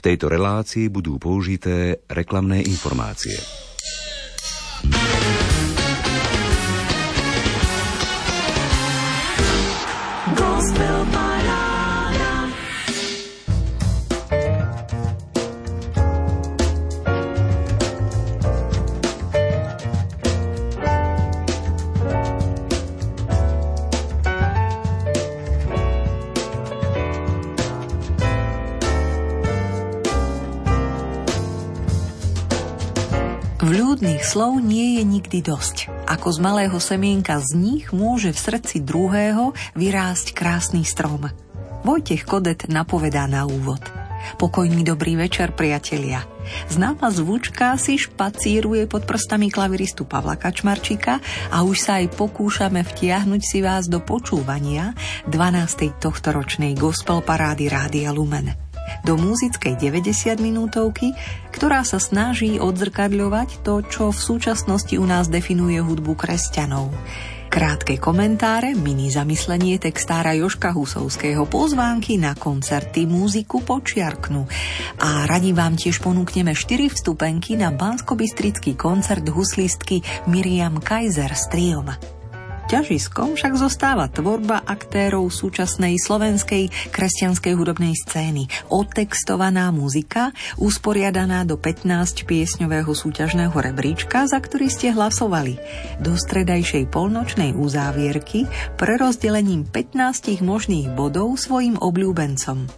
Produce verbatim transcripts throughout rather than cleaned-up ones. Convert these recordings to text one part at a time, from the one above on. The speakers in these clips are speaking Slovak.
tejto relácii budú použité reklamné informácie. Vľúdnych slov nie je nikdy dosť. Ako z malého semienka z nich môže v srdci druhého vyrásť krásny strom. Vojtech Kodet napovedá na úvod. Pokojný dobrý večer, priatelia. Známa zvučka si špacíruje pod prstami klaviristu Pavla Kačmarčíka a už sa aj pokúšame vtiahnuť si vás do počúvania dvanástej tohtoročnej gospel parády Rádia Lumen. Do múzickej deväťdesiatminútovky, ktorá sa snaží odzrkadľovať to, čo v súčasnosti u nás definuje hudbu kresťanov. Krátke komentáre, mini zamyslenie textára Jožka Husovského, pozvánky na koncerty, múziku počiarknú. A radi vám tiež ponúkneme štyri vstupenky na banskobystrický koncert huslistky Miriam Kaiser s triom. Ťažiskom však zostáva tvorba aktérov súčasnej slovenskej kresťanskej hudobnej scény. Otextovaná muzika, usporiadaná do pätnásťpiesňového súťažného rebríčka, za ktorý ste hlasovali. Do stredajšej polnočnej uzávierky prerozdelením pätnástich možných bodov svojim obľúbencom.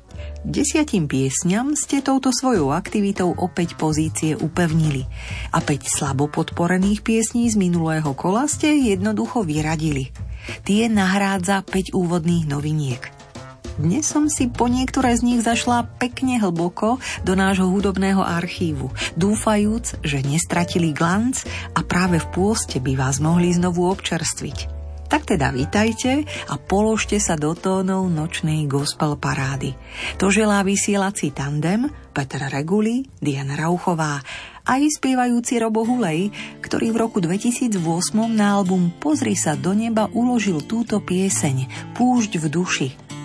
Desiatim piesňam ste touto svojou aktivitou opäť pozície upevnili a päť slabo podporených piesní z minulého kola ste jednoducho vyradili. Tie nahrádza päť úvodných noviniek. Dnes som si po niektoré z nich zašla pekne hlboko do nášho hudobného archívu, dúfajúc, že nestratili glanc a práve v pôste by vás mohli znovu občerstviť. Tak teda vítajte a položte sa do tónov nočnej gospel parády. To želá vysielací tandem Peter Reguli, Diana Rauchová a aj spievajúci Robo Hulej, ktorý v roku dvetisícosem na album Pozri sa do neba uložil túto pieseň Púšť v duši.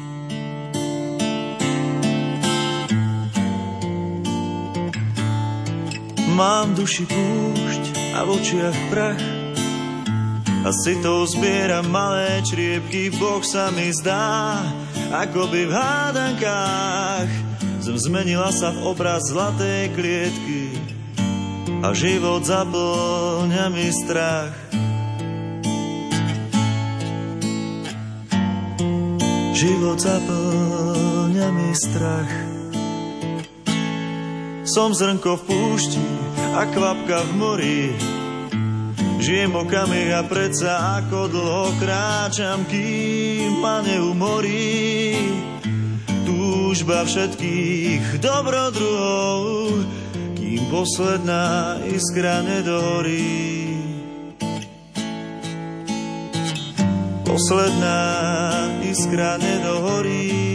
Mám v duši púšť a v očiach prach a sitou zbieram malé čriepky, Boh sa mi zdá, ako by v hádankách zem zmenila sa v obraz zlatej klietky a život zaplňa mi strach. Život zaplňa mi strach. Som zrnko v púšti a kvapka v mori, žijem okamih a predsa ako dlho kráčam, kým ma neumorí túžba všetkých dobrodruhov, kým posledná iskra nedohorí. Posledná iskra nedohorí.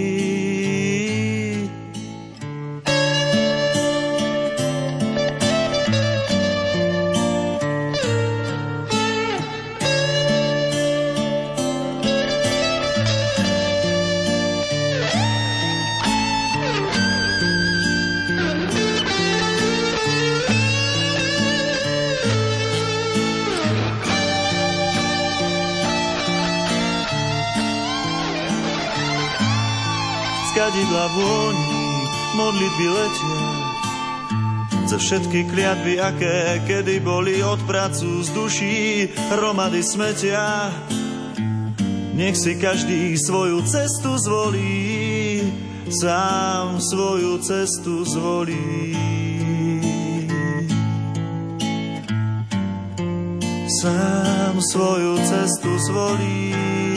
Kadidla vôni, modlitby letia, za všetky kliatby, aké kedy boli, od pracu z duší hromady smetia. Nech si každý svoju cestu zvolí, sám svoju cestu zvolí. Sám svoju cestu zvolí.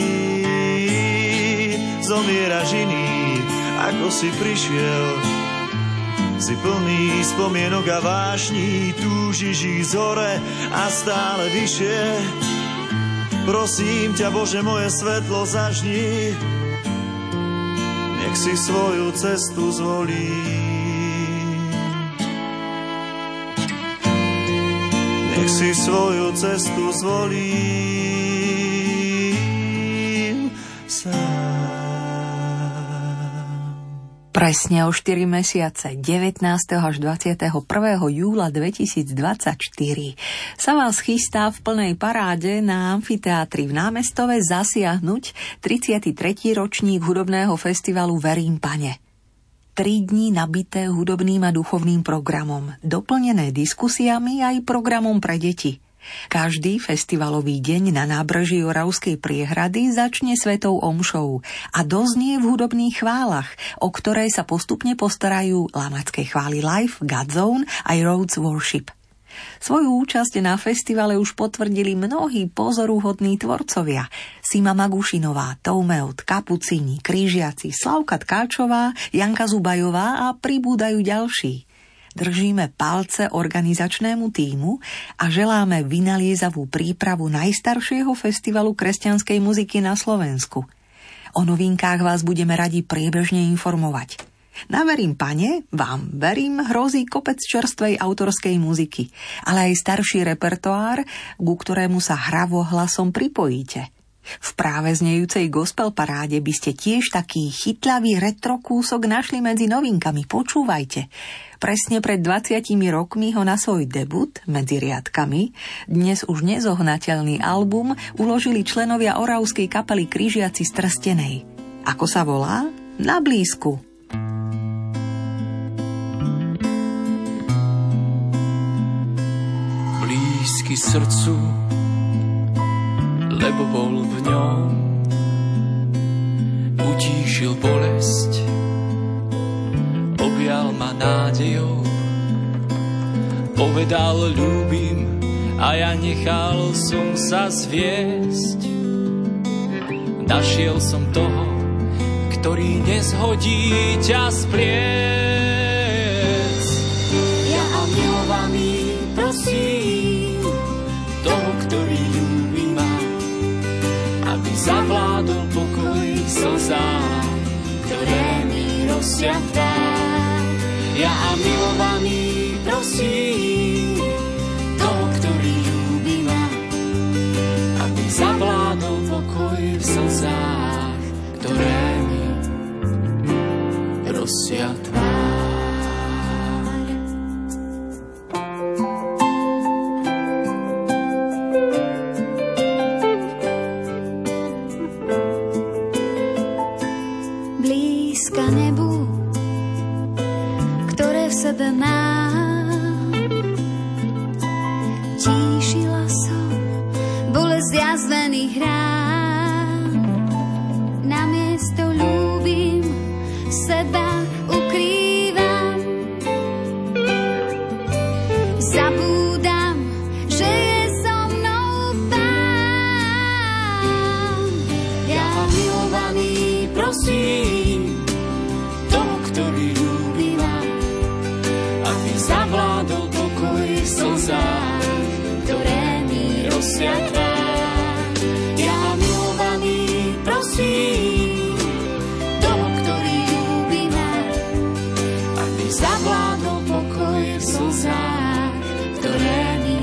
Zomieraš iný, ako si prišiel, si plný spomienok a vášní, túžiš ísť hore a stále vyššie. Prosím ťa, Bože, moje svetlo zažni, nech si svoju cestu zvolí. Nech si svoju cestu zvolí sám. Presne o štyri mesiace, devätnásteho až dvadsiateho prvého júla dvetisícdvadsaťštyri, sa vás chystá v plnej paráde na amfiteátri v Námestove zasiahnuť tridsiaty tretí ročník hudobného festivalu Verím, Pane. Tri dni nabité hudobným a duchovným programom, doplnené diskusiami aj programom pre deti. Každý festivalový deň na nábreží Oravskej priehrady začne svetou omšou a doznie v hudobných chválach, o ktorej sa postupne postarajú Lamacké chvály live, Godzone aj Rhodes Worship. Svoju účasť na festivale už potvrdili mnohí pozoruhodní tvorcovia. Sima Magušinová, Toumeut, Kapucini, Krížiaci, Slavka Tkáčová, Janka Zubajová a pribúdajú ďalší. Držíme palce organizačnému tímu a želáme vynaliezavú prípravu najstaršieho festivalu kresťanskej muziky na Slovensku. O novinkách vás budeme radi priebežne informovať. Na Verím, Pane vám, verím, hrozí kopec čerstvej autorskej muziky, ale aj starší repertoár, ku ktorému sa hravo hlasom pripojíte. V práve znejúcej gospel paráde by ste tiež taký chytlavý retro kúsok našli medzi novinkami. Počúvajte. Presne pred dvadsiatimi rokmi ho na svoj debut, Medzi riadkami, dnes už nezohnateľný album, uložili členovia oravskej kapely Krížiaci z Trstenej. Ako sa volá? Na blízku. Blízky srdcu, lebo bol v ňom, utíšil bolesť, objal ma nádejou, povedal ľúbim a ja nechal som sa zviesť. Našiel som toho, ktorý nezhodí ťa z pliec. Ja a milovaný prosím toho, ktorý ľúbi ma, aby zavládol pokoj v slzách, ktoré mi rozsiatá. Ja a milovaný prosím toho, ktorý ľúbi ma, aby zavládol pokoj v slzách, ktoré mi rozsia tvár. Blízka nebu, ktoré v sebe mám, tíšila som bolesť jazvených rán. Namiesto ľúbim seba ukrývam, zabúdam, že je so mnou Pán. Ja milovaný prosím toho, ktorý ľúbi ma, aby zavládol pokoj v slzách, ktoré mi rozsia tvár. Ja milovaný prosím toho, ktorý ľúbi ma, aby zavládol pokoj v slzách, ktoré mi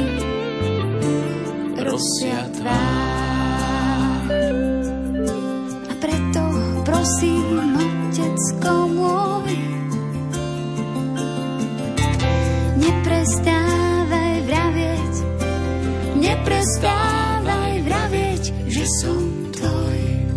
rozsia tvár. A preto prosím, Otecko môj, neprestávaj vravieť, neprestávaj vravieť, že som tvoj.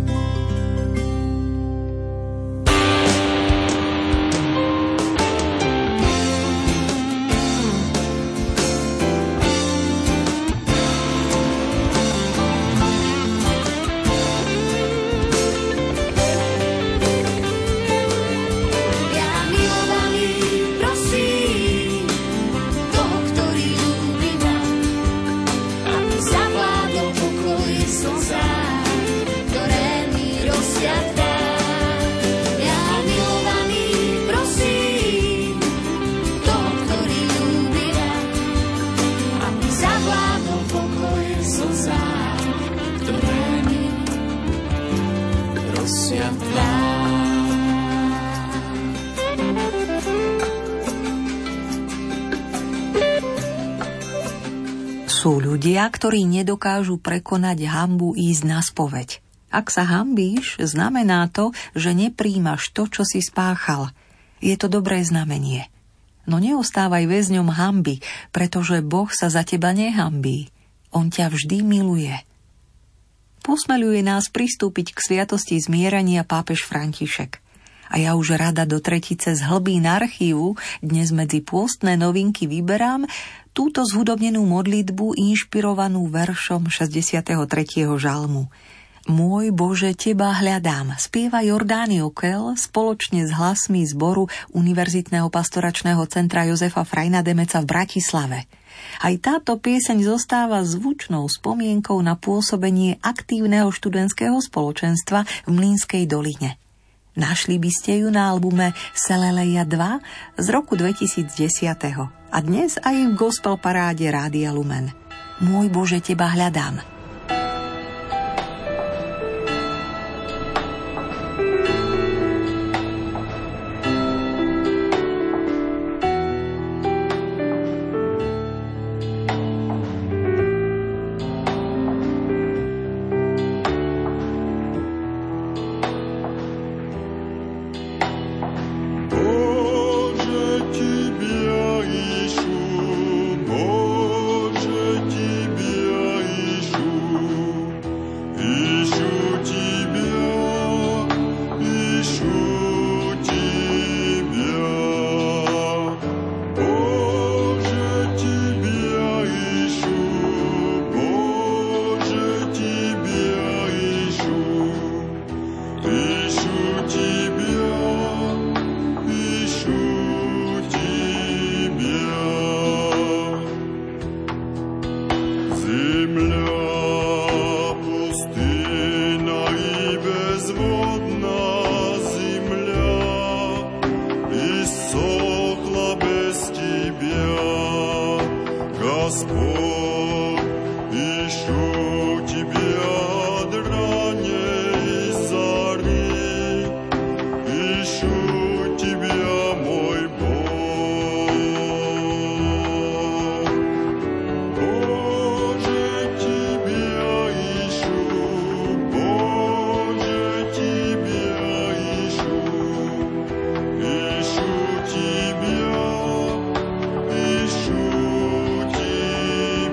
Sú ľudia, ktorí nedokážu prekonať hanbu ísť na spoveď. Ak sa hanbíš, znamená to, že nepríjmaš to, čo si spáchal. Je to dobré znamenie. No neostávaj väzňom hanby, pretože Boh sa za teba nehambí. On ťa vždy miluje. Posmeľuje nás pristúpiť k sviatosti zmierenia pápež František. A ja už rada do tretice z hlbín archívu dnes medzi pôstne novinky vyberám túto zhudobnenú modlitbu inšpirovanú veršom šesťdesiateho tretieho žalmu. Môj Bože, teba hľadám, spieva Jordán Jokel spoločne s hlasmi zboru Univerzitného pastoračného centra Jozefa Frajna Demeca v Bratislave. Aj táto pieseň zostáva zvučnou spomienkou na pôsobenie aktívneho študentského spoločenstva v Mlynskej doline. Našli by ste ju na albume Seleleia dva z roku dvetisícdesať a dnes aj v gospel paráde Rádia Lumen. Môj Bože, teba hľadám. Тебя, ищу тебя.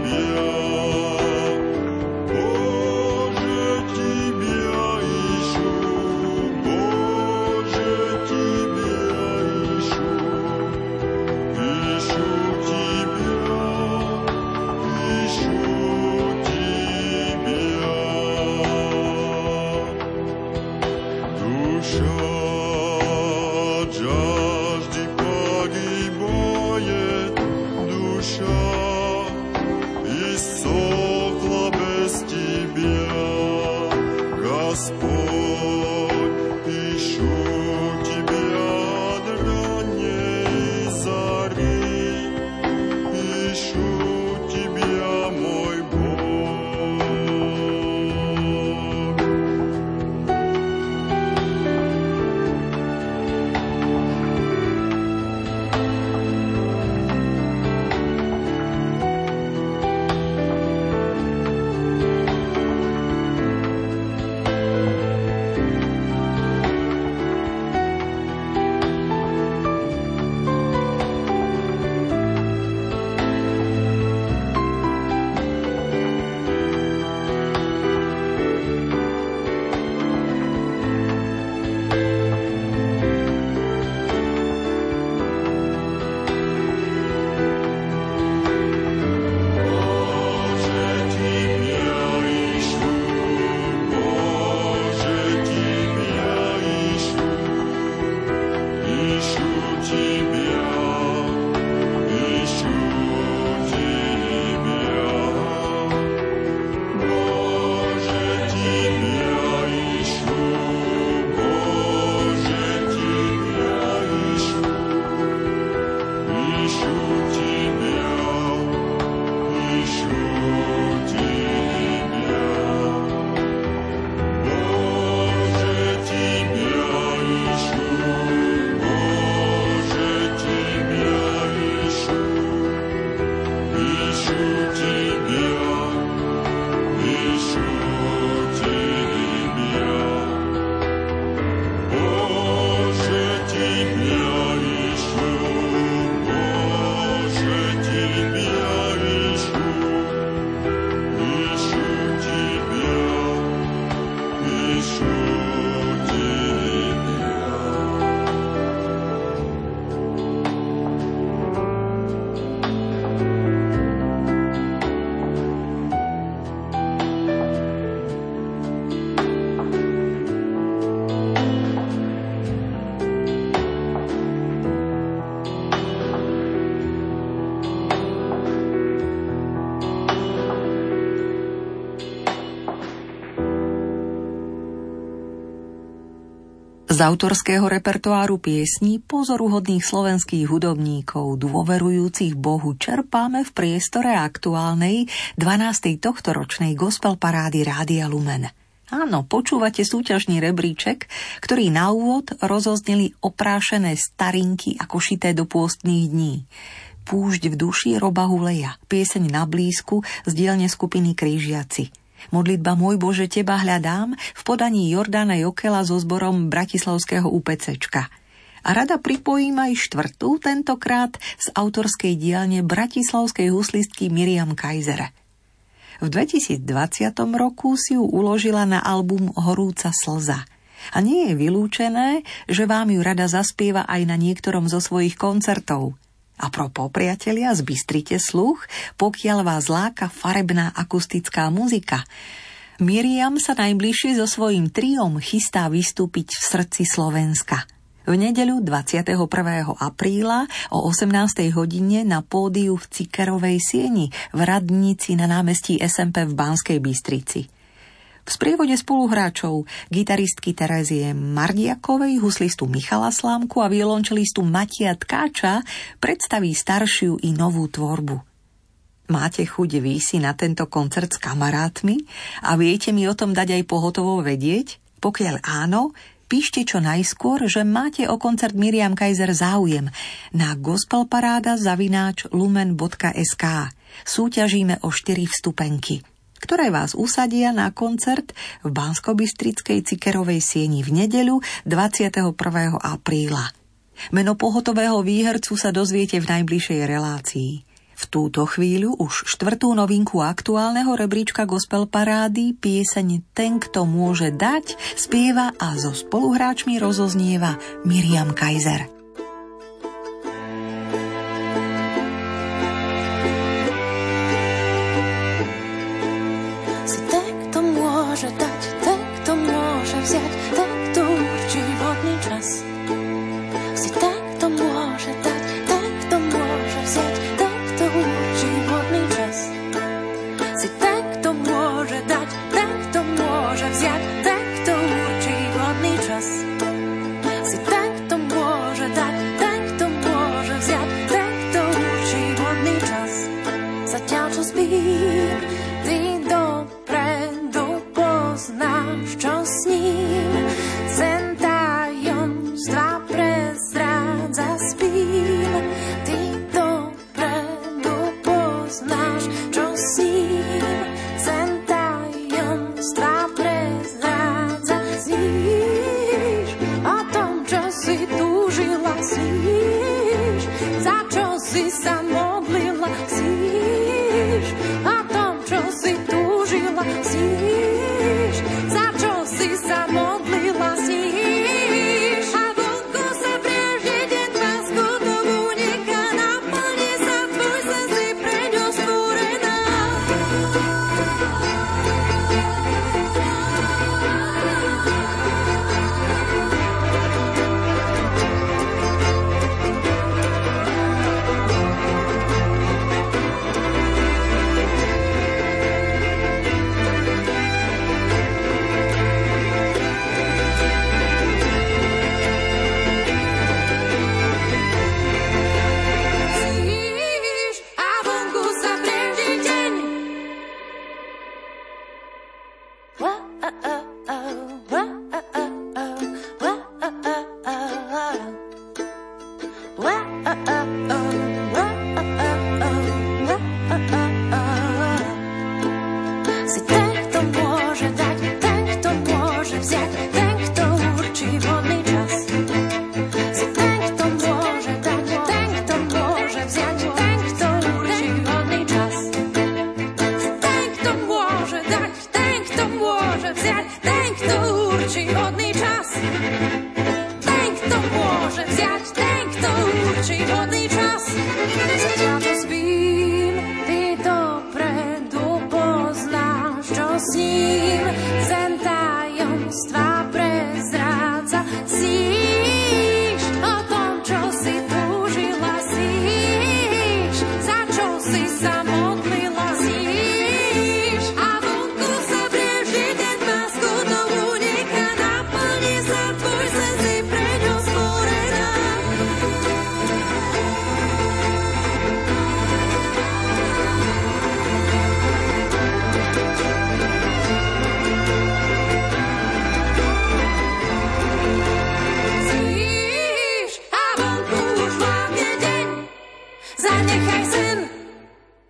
Z autorského repertoáru piesní pozoruhodných slovenských hudobníkov dôverujúcich Bohu čerpáme v priestore aktuálnej dvanástej tohtoročnej gospel parády Rádia Lumen. Áno, počúvate súťažný rebríček, ktorý na úvod rozozneli oprášené starinky ako šité do pôstnych dní. Púšť v duši Roba Huleja, pieseň Na blízku z dielne skupiny Krížiaci. Modlitba Môj Bože, teba hľadám v podaní Jordána Jokela so zborom bratislavského UPCčka. A rada pripojím aj štvrtú, tentokrát z autorskej dielne bratislavskej huslistky Miriam Kaiser. V dvetisícdvadsiatom roku si ju uložila na album Horúca slza. A nie je vylúčené, že vám ju rada zaspieva aj na niektorom zo svojich koncertov. A propos, priatelia, zbystrite sluch, pokiaľ vás láka farebná akustická muzika. Miriam sa najbližšie so svojím triom chystá vystúpiť v srdci Slovenska. V nedeľu dvadsiateho prvého apríla o osemnástej hodine na pódiu v Cikerovej sieni v Radnici na námestí es em pé v Banskej Bystrici. V sprievode spoluhráčov gitaristky Terezie Mardiakovej, huslistu Michala Slámku a violončelistu Matia Tkáča predstaví staršiu i novú tvorbu. Máte chuť vy si na tento koncert s kamarátmi a viete mi o tom dať aj pohotovo vedieť? Pokiaľ áno, píšte čo najskôr, že máte o koncert Miriam Kaiser záujem na gospelparáda zavináč lumen bodka es ká. Súťažíme o štyri vstupenky, ktoré vás usadia na koncert v Banskobystrickej Cikerovej sieni v nedeľu dvadsiateho prvého apríla. Meno pohotového výhercu sa dozviete v najbližšej relácii. V túto chvíľu už štvrtú novinku aktuálneho rebríčka gospel parády, pieseň Ten, kto môže dať, spieva a so spoluhráčmi rozoznieva Miriam Kaiser. Môže dať, ten, kto môže vziať, ten, kto určí vhodný čas. Si ten, kto môže dať, ten, kto môže vziať, ten, kto určí vhodný čas. Si ten, kto môže dať, ten, kto môže vziať, ten, kto určí vhodný čas. Si ten, kto môže dať, ten, kto môže vziať, ten, kto určí vhodný čas. Zatiaľ čo spím, ty dopredu poznáš, čo s ním, sen tajomstva prezrádza, spím. Ty dopredu poznáš, čo s ním, sen tajomstva prezrádza. Sníš o tom, čo si túžila, sníš, za čo si sa modlila, sníš o tom, čo si túžila, sníš, za čo si sa modlila, sníš. A vonku sa priežne deň pásku do únika, naplní sa tvoj sen, si preň ostúrená. Si ten, kto môže dať, ten, kto môže vziať, ten, kto určí vhodný čas. Si ten, kto môže dať, ten, kto môže vziať, ten, kto určí vhodný čas. Si ten, kto môže dať, ten, kto môže vziať, ten, kto určí vhodný čas. Ten, kto môže vziať, ten, kto určí vhodný čas. Zatiaľ čo spím, ty dopredu poznáš, čo s ním, sen tajomstva prezrádza. Sníš o tom, čo si túžila, sníš, za čo si sa modlila, sníš. A vonku sa priežne deň pásku do únika, naplní sa tvoj sen, si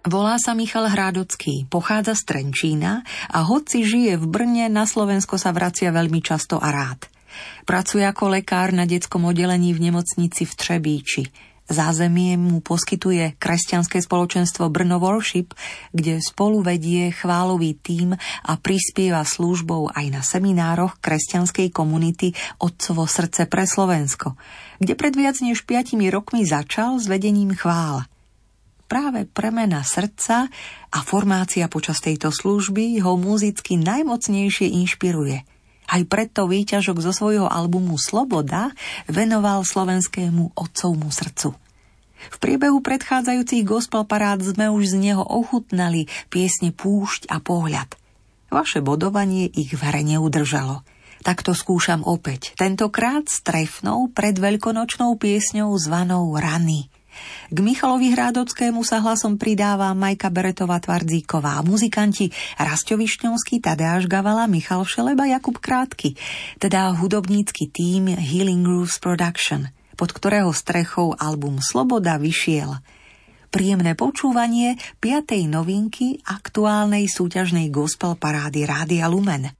Volá sa Michal Hrádocký, pochádza z Trenčína a hoci žije v Brne, na Slovensko sa vracia veľmi často a rád. Pracuje ako lekár na detskom oddelení v nemocnici v Třebíči. Zázemie mu poskytuje kresťanské spoločenstvo Brno Worship, kde spolu vedie chválový tím a prispieva službou aj na seminároch kresťanskej komunity Otcovo srdce pre Slovensko, kde pred viac než piatimi rokmi začal s vedením chvál. Práve premena srdca a formácia počas tejto služby ho muzicky najmocnejšie inšpiruje. Aj preto výťažok zo svojho albumu Sloboda venoval slovenskému otcovmu srdcu. V priebehu predchádzajúcich gospel parád sme už z neho ochutnali piesne Púšť a pohľad. Vaše bodovanie ich v hre neudržalo. Tak to skúšam opäť, tentokrát s trefnou predveľkonočnou piesňou zvanou Rany. K Michalovi Hrádockému sa hlasom pridáva Majka Beretová-Tvardzíková, muzikanti Rasťo Višňovský, Tadeáš Gavala, Michal Všeleba, Jakub Krátky, teda hudobnícky tím Healing Grooves Production, pod ktorého strechou album Sloboda vyšiel. Príjemné počúvanie piatej novinky aktuálnej súťažnej gospel parády Rádia Lumen.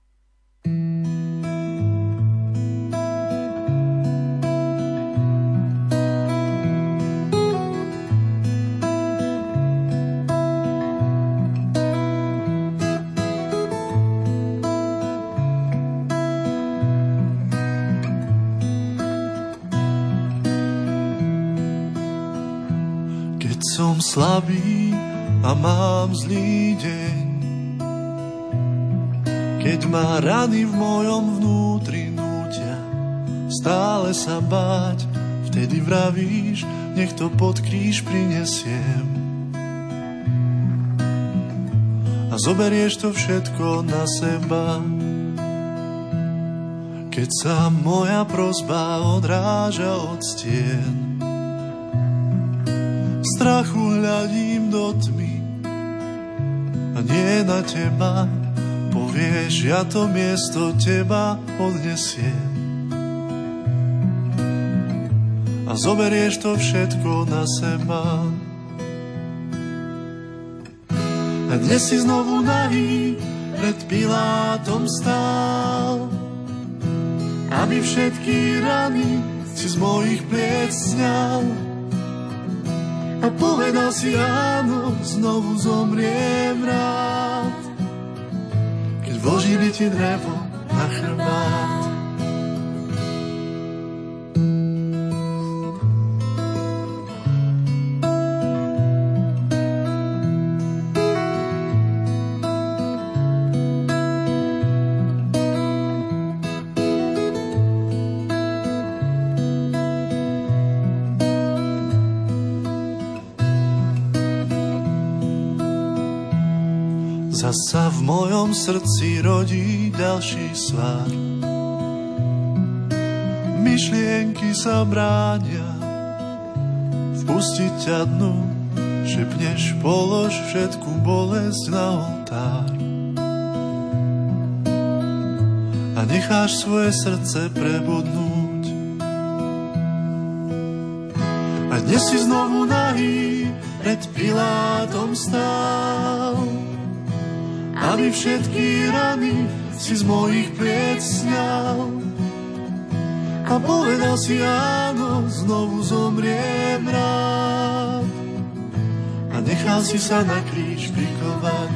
Som slabý a mám zlý deň, keď ma rany v mojom vnútri nútia stále sa báť, vtedy vravíš, nech to pod kríž prinesiem. A zoberieš to všetko na seba, keď sa moja prosba odráža od stien. Strachu hľadím do tmy a nie na teba, povieš, ja to miesto teba odnesiem. A zoberieš to všetko na seba. A dnes si znovu nahý pred Pilátom stál, aby všetky rany si z mojich pliec sňal. A povedal si áno, znovu zomriem rád, keď vložili ti drevo na chrbát. Zasa v mojom srdci rodí ďalší svár. Myšlienky sa bránia vpustiť ťa dnu, šepneš, polož všetku bolesť na oltár. A necháš svoje srdce prebodnúť. A dnes si znovu nahý pred Pilátom stál, aby všetky rany si z mojich pliec sňal. A povedal si áno, znovu zomriem rád. A nechal si sa na kríž prikovať.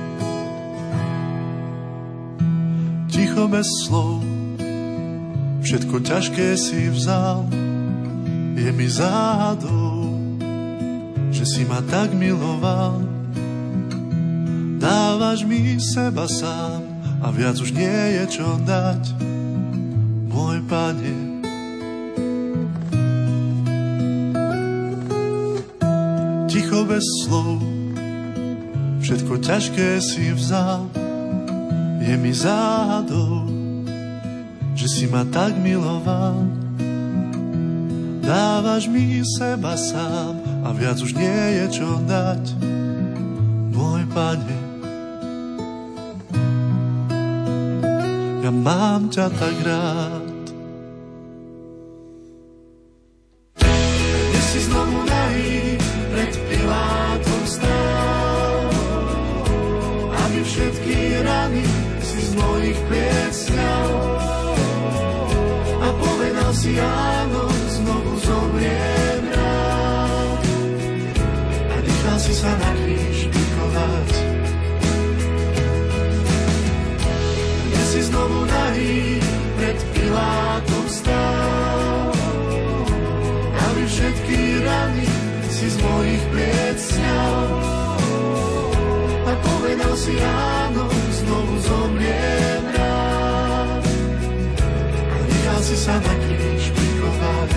Ticho bez slov, všetko ťažké si vzal. Je mi záhadou, že si ma tak miloval. Dávaš mi seba sám a viac už nie je čo dať, môj Pane. Ticho bez slov, všetko ťažké si vzal. Je mi záhadou, že si ma tak miloval. Dávaš mi seba sám a viac už nie je čo dať, môj Pane. Ja mám ťa tak rád. Dnes si znovu nahý pred Pilátom stál, áno, znovu zomriem rád. A nechal si sa na kríž pikovať. Dnes si znovu nahý pred Pilátom stál, aby všetky rany si z mojich pliec sňal. A povedal si áno, znovu zomriem rád. A nechal si sa na kríž pikovať.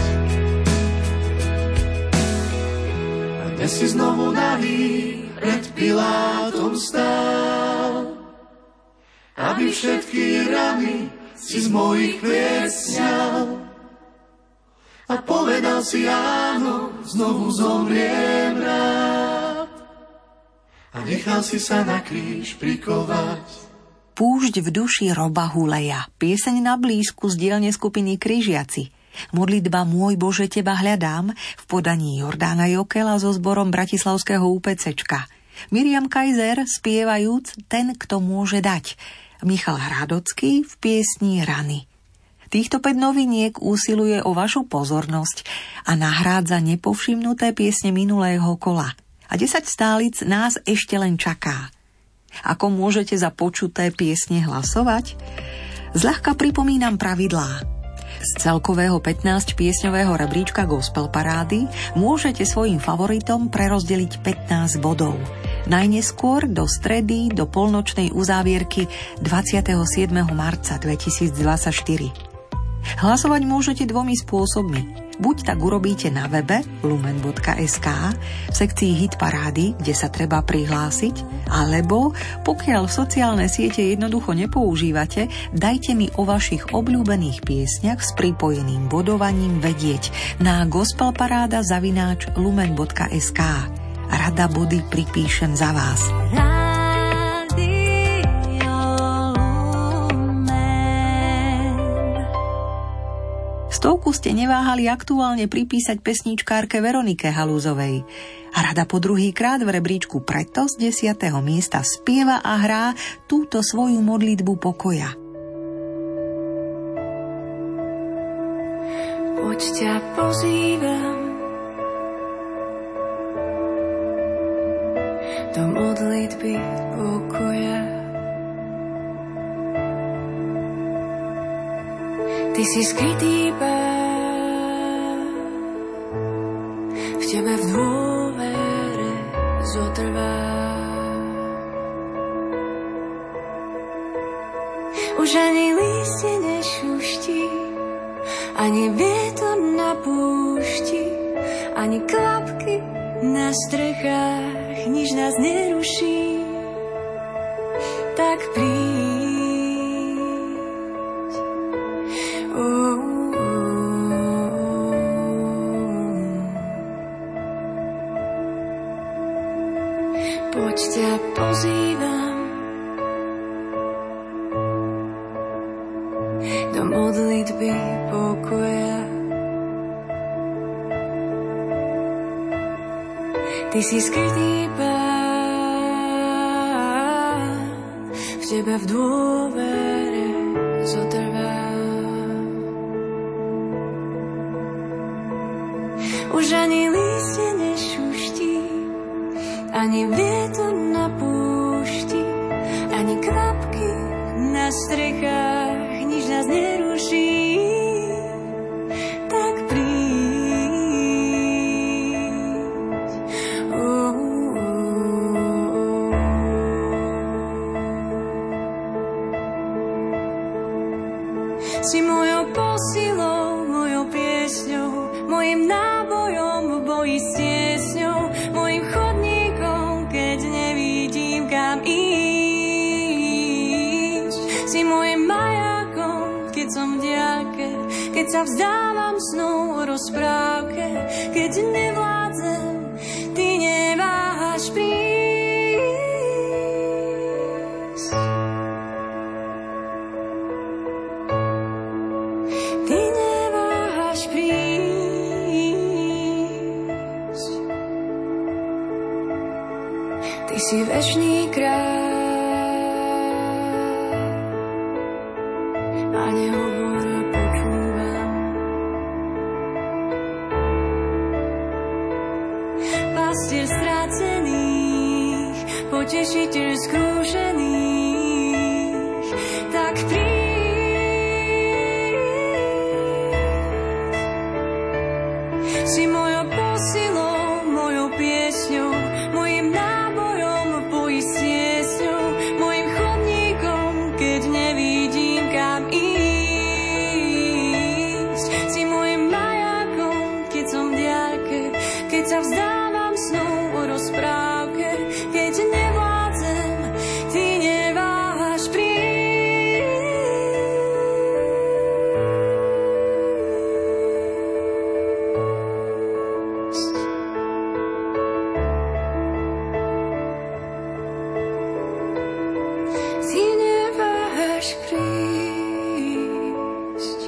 A dnes si znovu nahý pred Pilátom stál, aby všetky rany si z mojich pliec sňal. A povedal si áno, znovu zomriem rád. A nechal si sa na kríž prikovať. Púšť v duši Roba Huleja, pieseň na blízku z dielne skupiny Križiaci. Modlitba Môj Bože, teba hľadám v podaní Jordána Jokela so zborom bratislavského UPCčka. Miriam Kaiser spievajúc Ten, kto môže dať. Michal Hradocký v piesni Rany. Týchto päť noviniek úsiluje o vašu pozornosť a nahrádza nepovšimnuté piesne minulého kola. A desať stálic nás ešte len čaká. Ako môžete za počuté piesne hlasovať? Zľahka pripomínam pravidlá. Z celkového pätnásťpiesňového rebríčka Gospel Parády môžete svojim favoritom prerozdeliť pätnásť bodov. Najneskôr do stredy do polnočnej uzávierky dvadsiateho siedmeho marca dvetisícdvadsaťštyri. Hlasovať môžete dvomi spôsobmi. Buď tak urobíte na webe lumen bodka es ká v sekcii Hit parády, kde sa treba prihlásiť, alebo pokiaľ sociálne siete jednoducho nepoužívate, dajte mi o vašich obľúbených piesňach s pripojeným bodovaním vedieť na gospelparáda zavináč lumen bodka es ká. Rada body pripíšem za vás. Stovku ste neváhali aktuálne pripísať pesničkárke Veronike Halúzovej. A rada po druhý krát v rebríčku preto z desiateho miesta spieva a hrá túto svoju modlitbu pokoja. Poď ťa pozývam do modlitby pokoja. Ty si skrytý Pán, v tebe v dôvere zotrvá. Už ani lístie nešuští, ani vietor na púšti, ani klapky na strechách, nič nás neruší. Tak príď. Poď ťa pozývam do modlitby pokoja. Ty si skrytý Pán, v tebe v dôvere zotrvá. Už ani lístie nešuští, ani vietor na púšti, ani kvapky na strechách, nič nás neruší. Tak príď. Oh, oh, oh. Si mojou posilou, mojou piesňou, mojim nábojom v boji s tiesňou, mojim chodníkom, keď nevidím kam ísť. Si mojim majákom, keď som v diaľke, keď sa vzdávam snou o rozprávke, keď nevládzem, ty neváhaš prísť. Ty neváhaš prísť. Ty si večný kráľ a nehovor počúvam. pastier strácených, potešiteľ skrúšených, tak príď. Si mojou posilou, mojou piesňou, mojim nábojom v boji s tiesňou, mojim chodníkom, keď nevidím kam ísť. Si mojim majákom, keď som v diaľke, keď sa vzdávam snou o rozprávke, keď nevládzem, ty neváhaš prísť. Ty neváhaš prísť.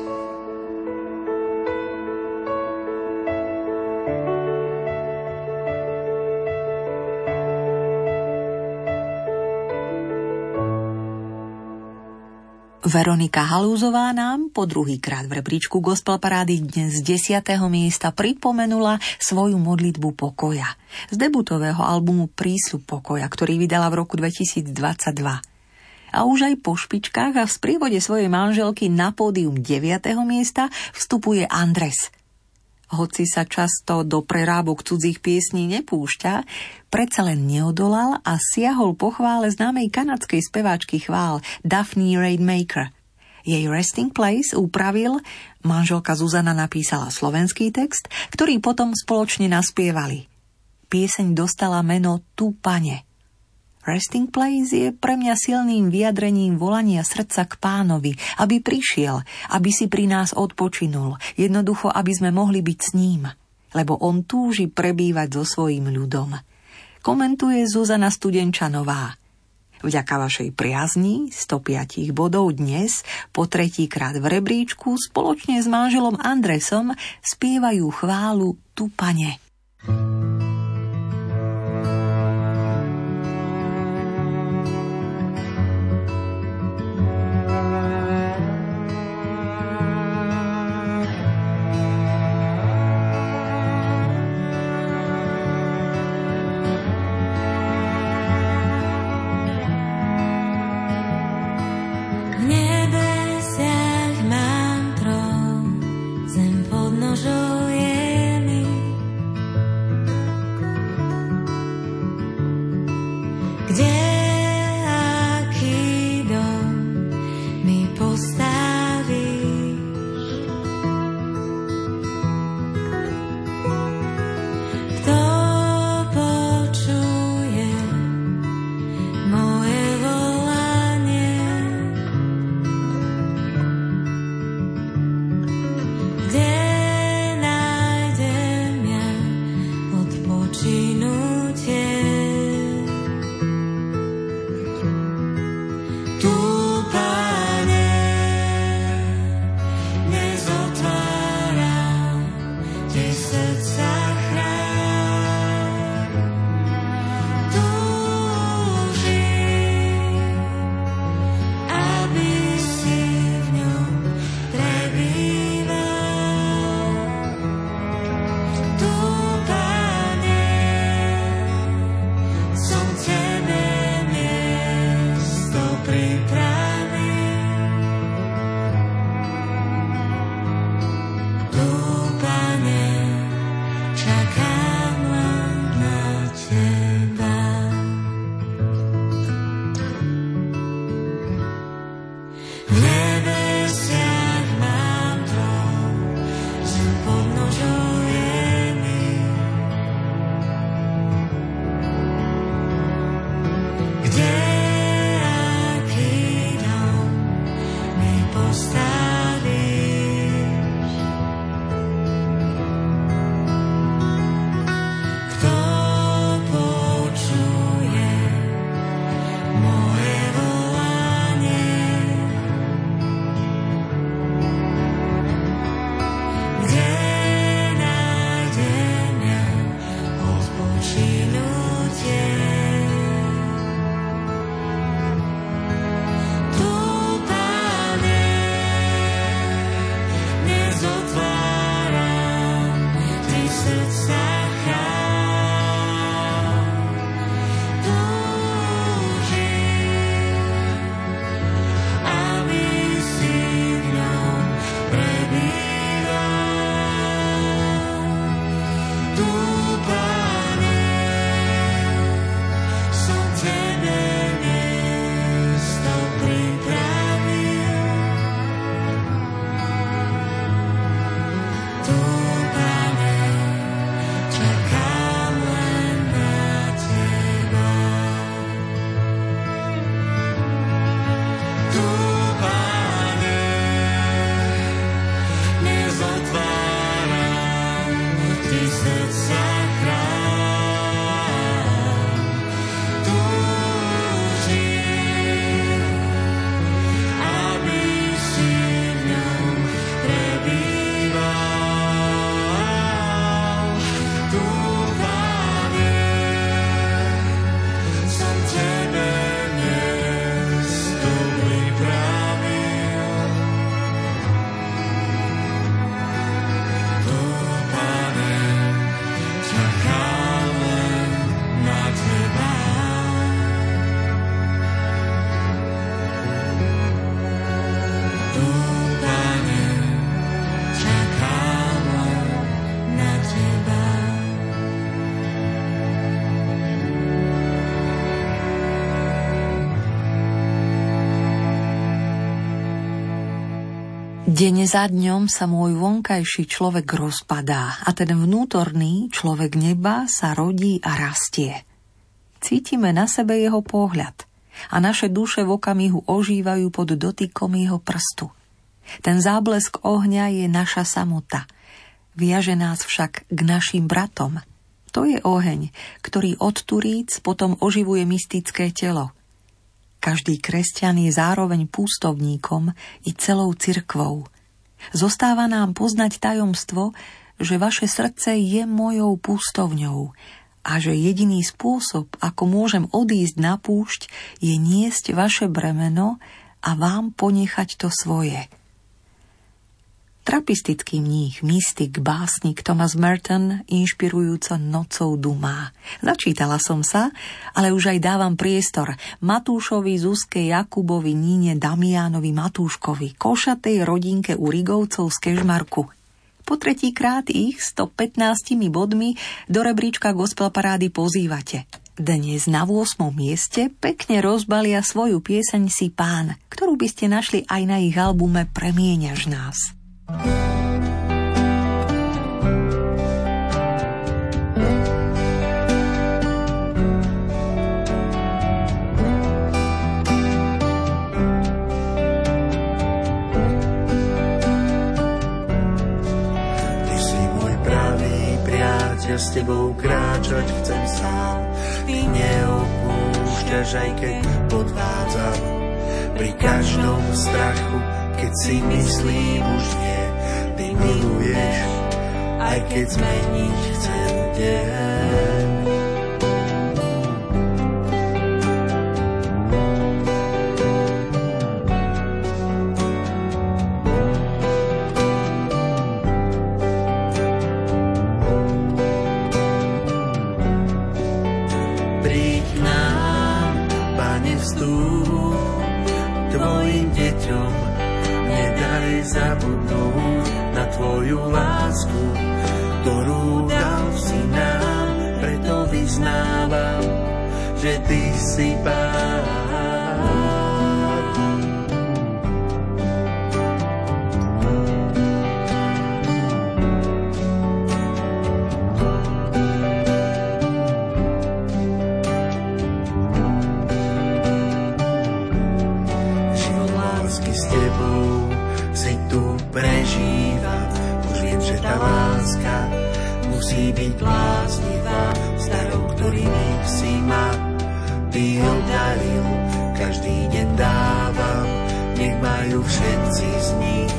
Veronika Halúzová nám po druhýkrát v rebríčku Gospel Parády dnes z desiateho miesta pripomenula svoju modlitbu pokoja z debutového albumu Prísľub pokoja, ktorý vydala v roku dvetisícdvadsaťdva. A už aj po špičkách a v sprievode svojej manželky na pódium deviateho miesta vstupuje Andres. Hoci sa často do prerábok cudzích piesní nepúšťa, predsa len neodolal a siahol po chvále známej kanadskej speváčky chvál Daphne Rainmaker. Jej Resting Place upravil, manželka Zuzana napísala slovenský text, ktorý potom spoločne naspievali. Pieseň dostala meno Tu, Pane. Resting Place je pre mňa silným vyjadrením volania srdca k Pánovi, aby prišiel, aby si pri nás odpočinul, jednoducho, aby sme mohli byť s ním, lebo on túži prebývať so svojím ľudom. Komentuje Zuzana Studenčanová. Vďaka vašej priazni sto päť bodov dnes po tretíkrát v rebríčku spoločne s manželom Andresom spievajú chválu Tu, Pane. Odpočinutie Deň za dňom sa môj vonkajší človek rozpadá a ten vnútorný človek neba sa rodí a rastie. Cítime na sebe jeho pohľad a naše duše v okamihu ožívajú pod dotykom jeho prstu. Ten záblesk ohňa je naša samota. Viaže nás však k našim bratom. To je oheň, ktorý od Turíc potom oživuje mystické telo. Každý kresťan je zároveň pústovníkom i celou cirkvou. Zostáva nám poznať tajomstvo, že vaše srdce je mojou pústovňou a že jediný spôsob, ako môžem odísť na púšť, je niesť vaše bremeno a vám ponechať to svoje. Trapistický mních, mystik, básnik Thomas Merton inšpirujúco nocou dumá. Začítala som sa, ale už aj dávam priestor Matúšovi, Zuzke, Jakubovi, Níne, Damiánovi, Matúškovi, košatej rodinke u Rigovcov z Kežmarku. Po tretíkrát ich sto pätnástimi bodmi do rebríčka gospel parády pozývate. Dnes na ôsmom mieste pekne rozbalia svoju pieseň Si Pán, ktorú by ste našli aj na ich albume Premieňaš nás. S tebou kráčať chcem sám, ty neopúšťaš, aj keď podvádzam. Pri každom strachu, keď si myslím už nie, ty miluješ, aj keď zmeniť chcem deň. Tvojim deťom nedaj zabudnúť na tvoju lásku, ktorú dal si nám, preto vyznávam, že ty si Pán. Musí byť bláznivá, starou, ktorými si ma ty obdaril. Každý deň dávam, nech majú všetci z nich.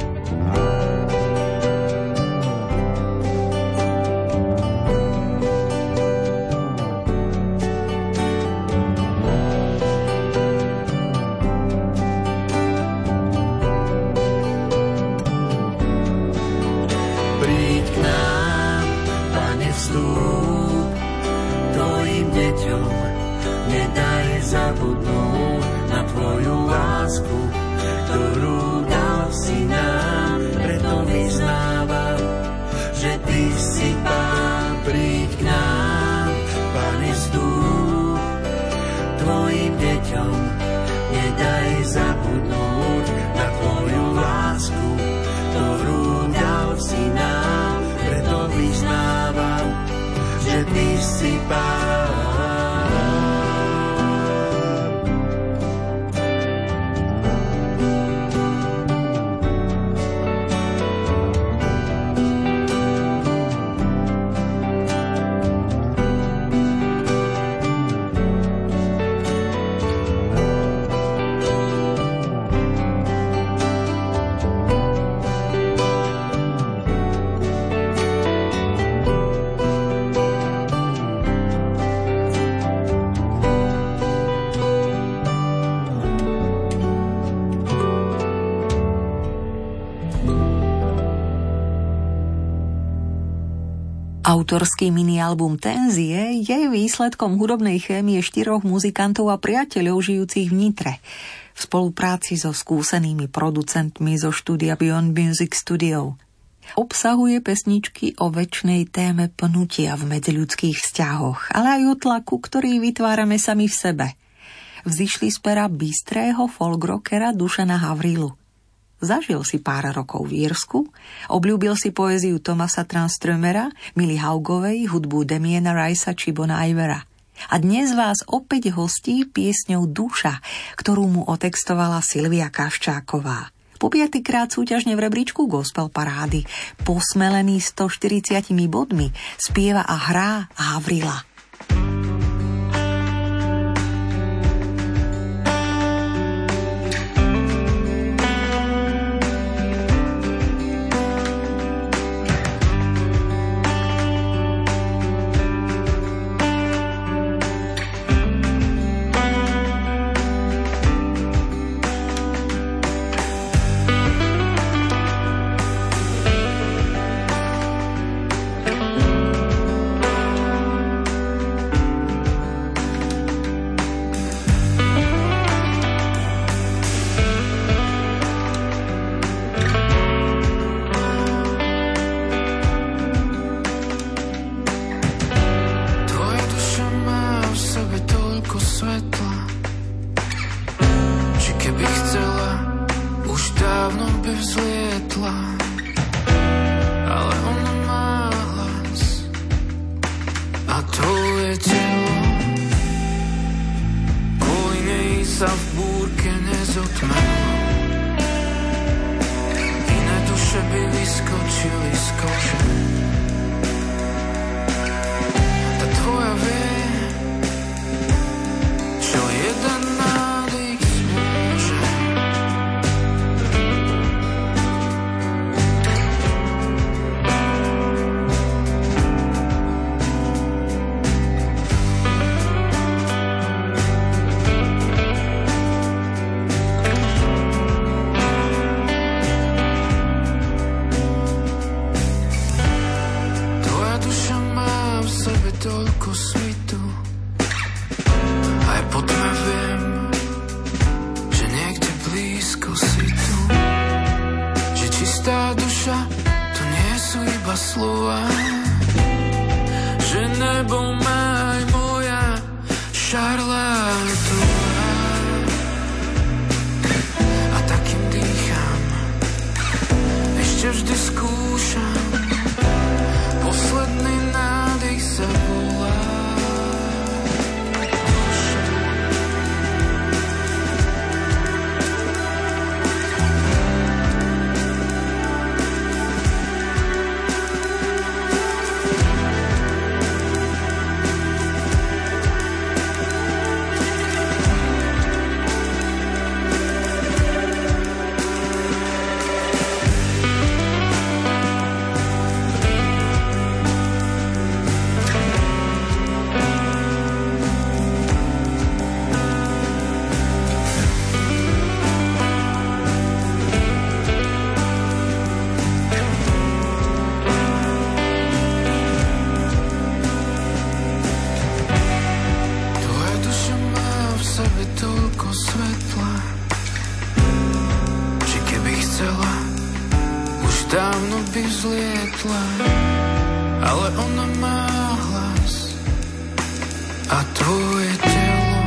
Autorský minialbum Tenzie je výsledkom hudobnej chémie štyroch muzikantov a priateľov žijúcich v Nitre v spolupráci so skúsenými producentmi zo štúdia Beyond Music Studio. Obsahuje pesničky o večnej téme pnutia v medziľudských vzťahoch, ale aj o tlaku, ktorý vytvárame sami v sebe. Vzišli z pera bystrého folkrockera Dušana Havrilu. Zažil si pár rokov v Írsku, obľúbil si poéziu Thomasa Tranströmera, Milly Haugovej, hudbu Damiena Ricea či Bona Ivera. A dnes vás opäť hostí piesňou Duša, ktorú mu otextovala Silvia Kaščáková. Po piatykrát súťažne v rebríčku Gospel parády, posmelený stoštyridsiatimi bodmi, spieva a hrá Havrila. Vzlietla, ale ona má hlas a tvoje telo.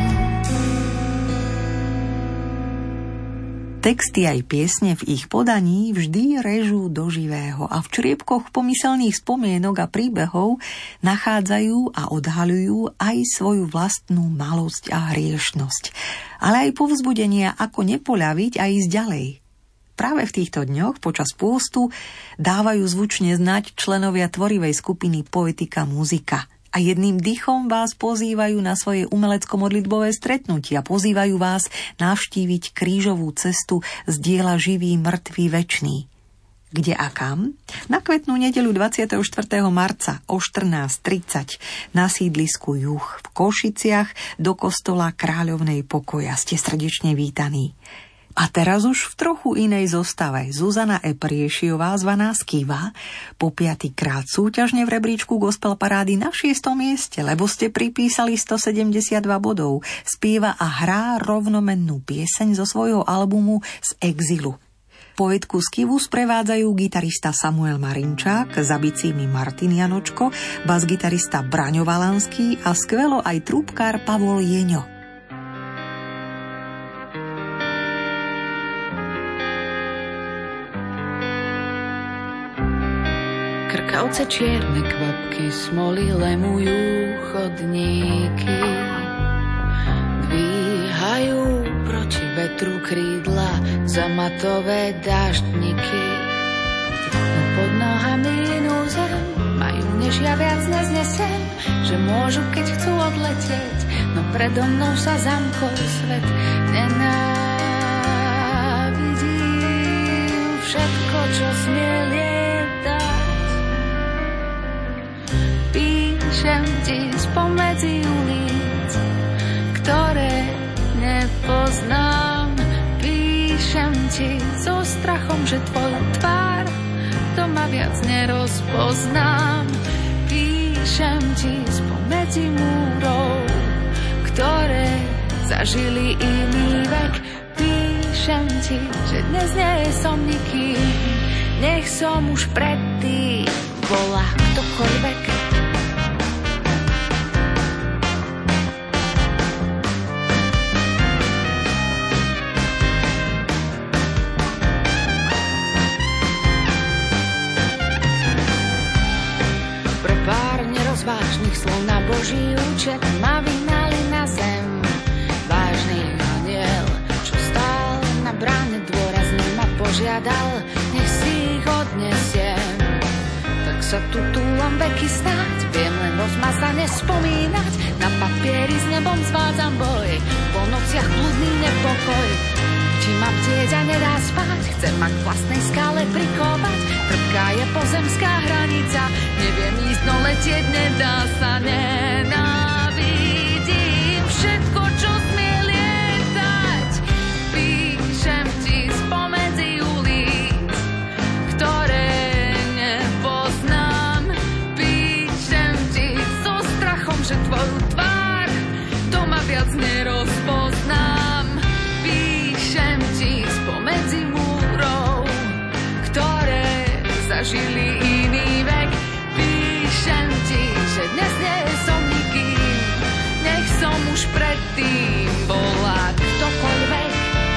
Texty aj piesne v ich podaní vždy režú do živého a v čriepkoch pomyselných spomienok a príbehov nachádzajú a odhaľujú aj svoju vlastnú malosť a hriešnosť, ale aj povzbudenia, ako nepoľaviť a ísť ďalej. Práve v týchto dňoch počas pôstu dávajú zvučne znať členovia tvorivej skupiny Poetika Muzika a jedným dychom vás pozývajú na svoje umelecko-modlitbové stretnutia, pozývajú vás navštíviť krížovú cestu z diela Živý, mŕtvý, večný. Kde a kam? Na Kvetnú nedeľu dvadsiateho štvrtého marca o štrnásť tridsať na sídlisku Juh v Košiciach do kostola Kráľovnej pokoja. Ste srdečne vítaní. A teraz už v trochu inej zostave Zuzana E. Priešiová zvaná Skiva po piatykrát súťažne v rebríčku Gospel parády na šiestom mieste, lebo ste pripísali stosedemdesiatdva bodov, spieva a hrá rovnomennú pieseň zo svojho albumu Z exilu. Poetku Skivu sprevádzajú gitarista Samuel Marinčák, za bicími Martin Janočko, basgitarista Braňo Valanský a skvelo aj trúbkár Pavol Jeňo. noce čierne kvapky smoly lemujú chodníky. Dvíhajú proti vetru krídla zamatové dáždniky. No pod nohami inú zem majú, než ja viac neznesem, že môžu, keď chcú odletieť, no predo mnou sa zamkol svet. Nenávidím všetko, čo smie lietať. Píšem ti spomedzi ulic, ktoré nepoznám. Píšem ti so strachom, že tvoju tvár to ma viac nerozpoznám. Píšem ti spomedzi múrov, ktoré zažili iný vek. Píšem ti, že dnes nie som nikým, nech som už predtým bola ktokoľvek. Vážnych slov na Boží účet ma vyhnali na zem. Vážny aniel, čo stál na bráne dôrazne ma požiadal, nech si ich odnesiem. Tak sa tu túlam veky stáť, viem len rozmazane spomínať. Na papieri s nebom zvádzam boj, po nociach blúdny nepokoj. Ti ma bdieť a nedá spať, chcem ma k vlastnej skále prikovať. Trpká je pozemská hranica, neviem ísť, no letieť nedá sa. Nenávidím všetko, čo smie lietať. Píšem ti spomedzi ulic, ktoré nepoznám. Píšem ti so strachom, že tvoju tvár to ma viac nerozpoznám. Píšem ti spomedzi múrov, ktoré zažili iný vek. Píšem ti, že dnes nie som nikým, nech som už predtým bola ktokoľvek.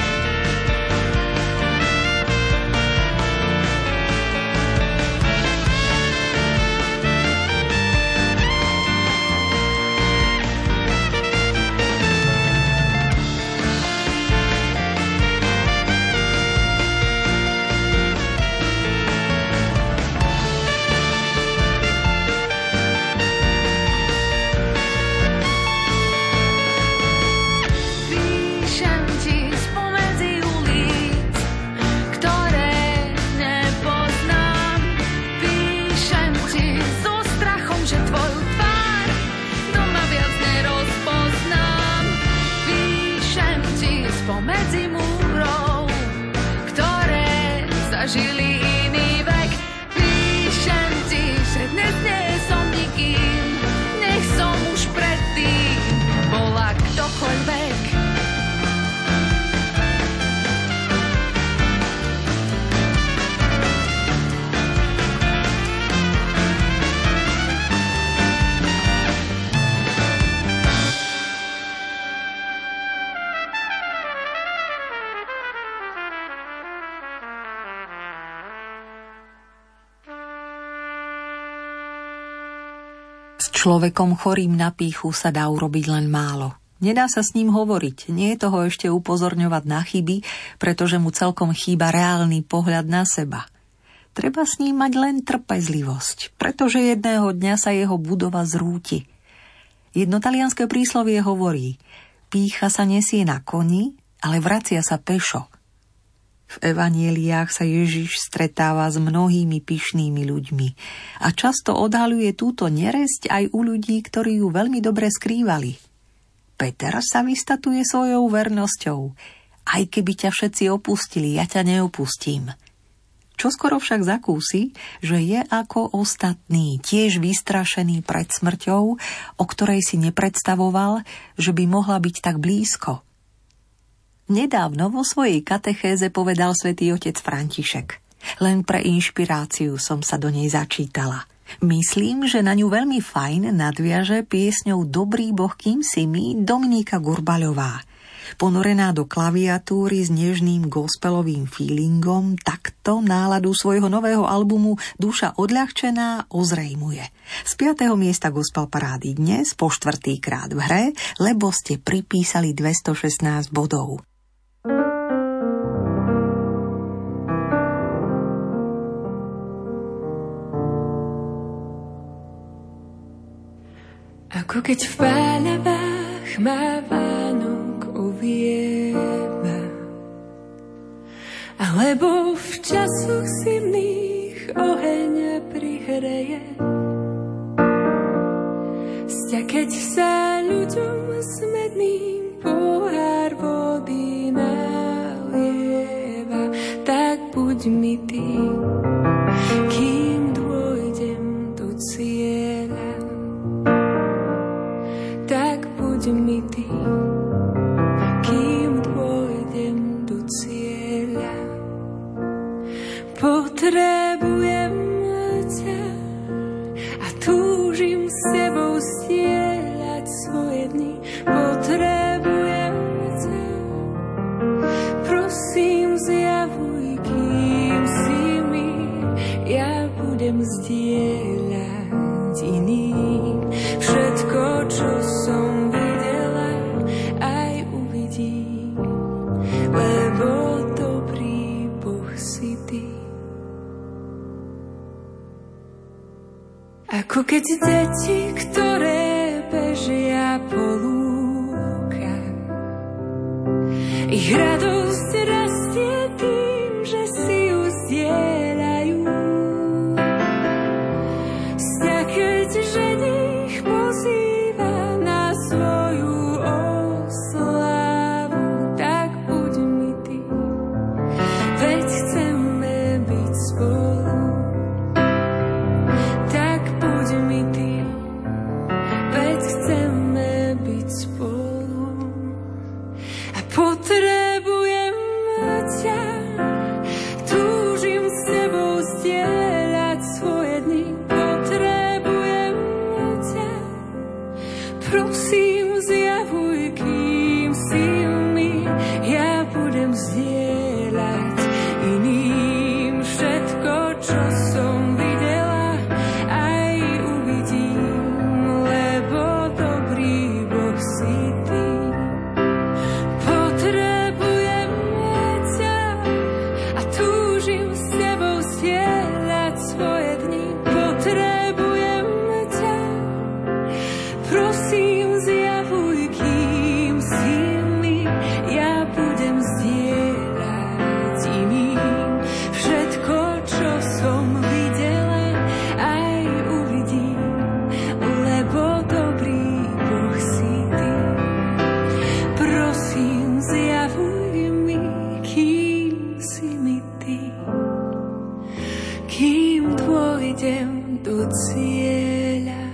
Pomedzi múrov, ktoré zažili iný vek. Píšem ti, že dnes nie som nikým, nech som už predtým bola ktokoľvek. Človekom chorým na pýchu sa dá urobiť len málo. Nedá sa s ním hovoriť, nie je toho ešte upozorňovať na chyby, pretože mu celkom chýba reálny pohľad na seba. Treba s ním mať len trpezlivosť, pretože jedného dňa sa jeho budova zrúti. Jedno talianské príslovie hovorí: pýcha sa nesie na koni, ale vracia sa pešo. V evanjeliách sa Ježiš stretáva s mnohými pyšnými ľuďmi a často odhaľuje túto neresť aj u ľudí, ktorí ju veľmi dobre skrývali. Peter sa vystatuje svojou vernosťou. Aj keby ťa všetci opustili, ja ťa neopustím. Čoskoro však zakúsi, že je ako ostatní, tiež vystrašený pred smrťou, o ktorej si nepredstavoval, že by mohla byť tak blízko. Nedávno vo svojej katechéze povedal svätý otec František. Len pre inšpiráciu som sa do nej začítala. Myslím, že na ňu veľmi fajn nadviaže piesňou Dobrý Boh, kým si my Dominika Gurbaľová. Ponorená do klaviatúry s nežným gospelovým feelingom, takto náladu svojho nového albumu Duša odľahčená ozrejmuje. Z piateho miesta gospel parády dnes po štvrtýkrát v hre, lebo ste pripísali dvestošestnásť bodov. Ako keď v páľavách má Vánok uvieva, alebo v časoch zimných oheň prihreje. Sťa keď sa ľuďom smedným pohár vody nalieva, tak buď mi ty, kým dôjdem do cieľa. Tak buď mi ty, kým dôjdem do cieľa. Potrebujem ťa a túžim s tebou stieľať svoje dni. Potrebujem ťa, prosím zjavuj, kým si mi, ja budem zdieľať iným všetko, čo som videla, aj uvidím, lebo dobrý Boh si ty. Ako keď deti, ktoré bežia po lúkach, ich radosť rastie tým, že si ju zdieľajú. Sťa keď ženich pozýva na svoju oslavu, tak buď mi ty, veď chceme byť spolu. Tak buď mi ty, veď chceme byť spolu. A potrebujem ťa, túžim s tebou zdieľať svoje dni. Potrebujem ťa, prosím zjavuj, kým si mi, ja budem zdieľať iným všetko, čo som videla, aj uvidím, lebo dobrý Boh si ty. Potrebujem ťa a túžim s tebou zdieľať svoje dni. Potrebujem ťa, prosím zjavuj, kým si mi, ja budem zdieľať iným všetko, čo som videla, aj uvidím, lebo dobrý Boh si ty. Prosím zjavuj mi, kým si mi ty, kým dôjdem do cieľa.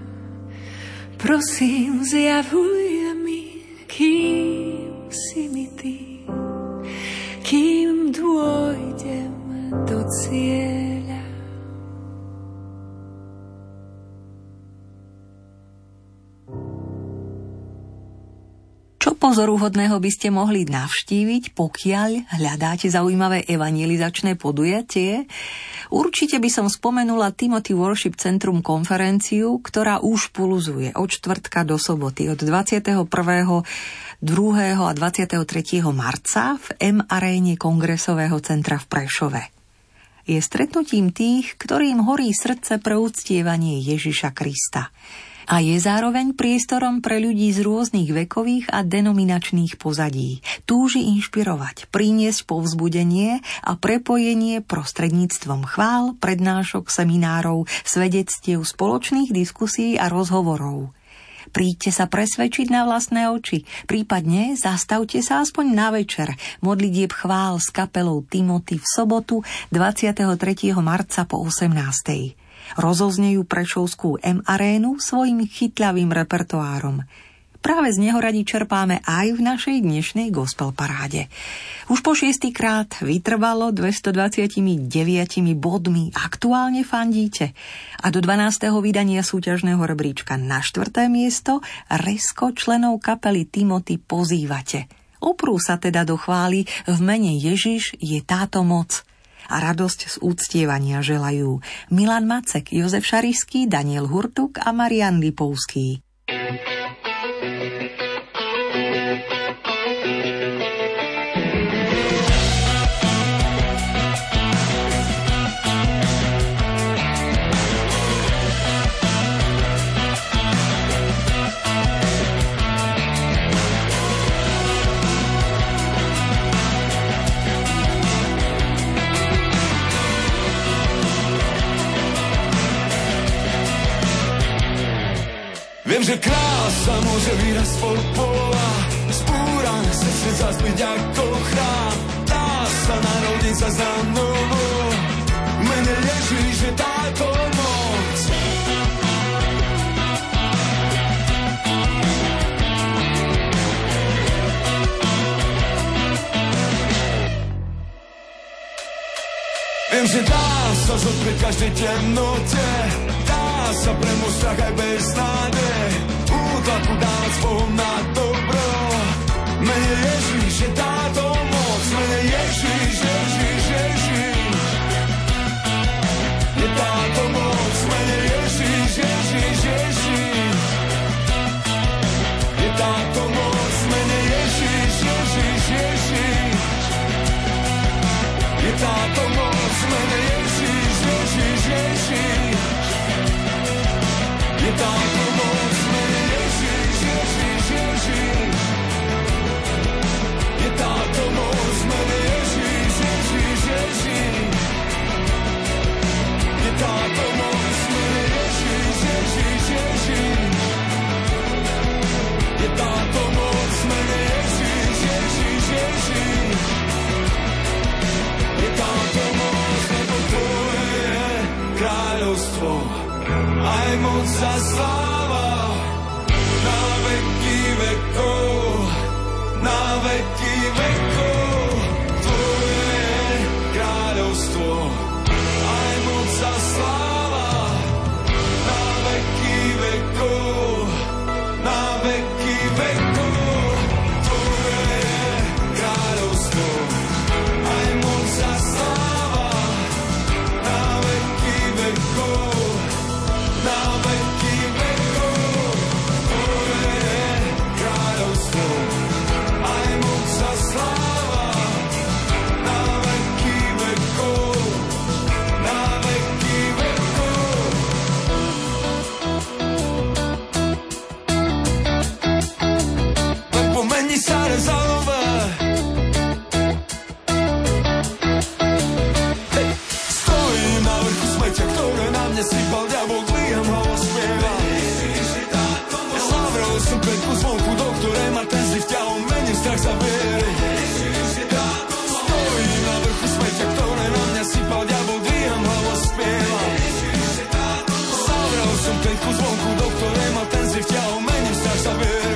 Prosím zjavuj mi, kým si mi ty, kým dôjdem do cieľa. Čo pozoruhodného by ste mohli navštíviť, pokiaľ hľadáte zaujímavé evangelizačné podujatie? Určite by som spomenula Timothy Worship Centrum konferenciu, ktorá už pulzuje od štvrtka do soboty, od dvadsiateho prvého druhého a dvadsiateho tretieho marca v M-aréne Kongresového centra v Prešove. Je stretnutím tých, ktorým horí srdce pre uctievanie Ježiša Krista. A je zároveň priestorom pre ľudí z rôznych vekových a denominačných pozadí. Túži inšpirovať, priniesť povzbudenie a prepojenie prostredníctvom chvál, prednášok, seminárov, svedectiev, spoločných diskusí a rozhovorov. Príďte sa presvedčiť na vlastné oči, prípadne zastavte sa aspoň na večer modlitieb chvál s kapelou Timothy v sobotu dvadsiateho tretieho marca po osemnástej. Rozoznejú prešovskú M-arénu svojim chytľavým repertoárom. Práve z neho radi čerpáme aj v našej dnešnej gospel paráde. Už po šiestýkrát vytrvalo dvestodvadsaťdeväť bodmi aktuálne fandíte a do dvanásteho vydania súťažného rebríčka na štvrté miesto resko členov kapely Timothy pozývate. Oprú sa teda do chvály v mene Ježiš je táto moc. A radosť z úctievania želajú Milan Macek, Jozef Šarišský, Daniel Hurtuk a Marian Lipovský. Viem, že krása môže vyrásť spod pola, spúrané srdce zazbyť ako chrám. Dá sa narodiť sa za novo, v mene Ježiš je táto moc. Viem, že dá sa zotrieť každej temnote, sa premôcť strach aj bez nádej, útlaku dávať Bohom na dobro. Mene Ježiš je táto moc, mene Ježiš, Ježiš, Ježiš. Je táto moc, mene Ježiš, Ježiš, Ježiš. Je táto moc, mene Ježiš, Ježiš, Ježiš. Je táto moc, mene Ježiš, Ježiš, Ježiš. Je táto moc, mene Ježiš, Ježiš, Ježiš. Je táto moc, mene Ježiš, Ježiš, Ježiš. Je táto moc, mene Ježiš, Ježiš, Ježiš. Je táto moc, mene Ježiš, Ježiš, Ježiš. Je táto moc, lebo tvoje je kráľovstvo, aj moc a sláva na veky vekov, na veky vekov. Tvoje je kráľovstvo, aj moc a sláva na veky vekov, na veky vekov. Tvoje je kráľovstvo, aj moc a sláva na veky vekov. Na veky vekov, tvoje je kráľovstvo, aj moc a sláva. Na veky vekov, na veky vekov. Len pomení sa rezalové. Hey, stojím na vrchu smeťa, ktoré na mne sypal diabol. Zavrel som päťku zvonku, do ktorej ma ten zlý vťahol, mením strach za viery. Stojím na vrchu smeťa, ktoré na mňa sypal diabol, dvíham hlavu a spievam. Zavrel som päťku zvonku, do ktorej ma ten zlý vťahol, mením strach za viery.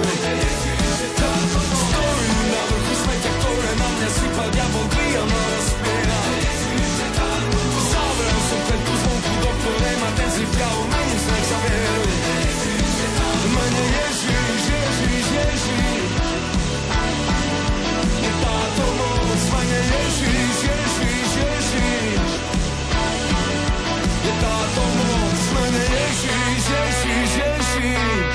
Stojím na vrchu smeťa, ktoré na mňa sypal diabol, dvíham hlavu a spievam. Zavrel som päťku zvonku, do ktorej ma ten zlý vťahol, mením strach za viery. Mene Ježiš, Ježiš, Ježiš. Je táto moc, mene Ježiš, Ježiš, Ježiš. Je táto moc, mene Ježiš, Ježiš, Ježiš.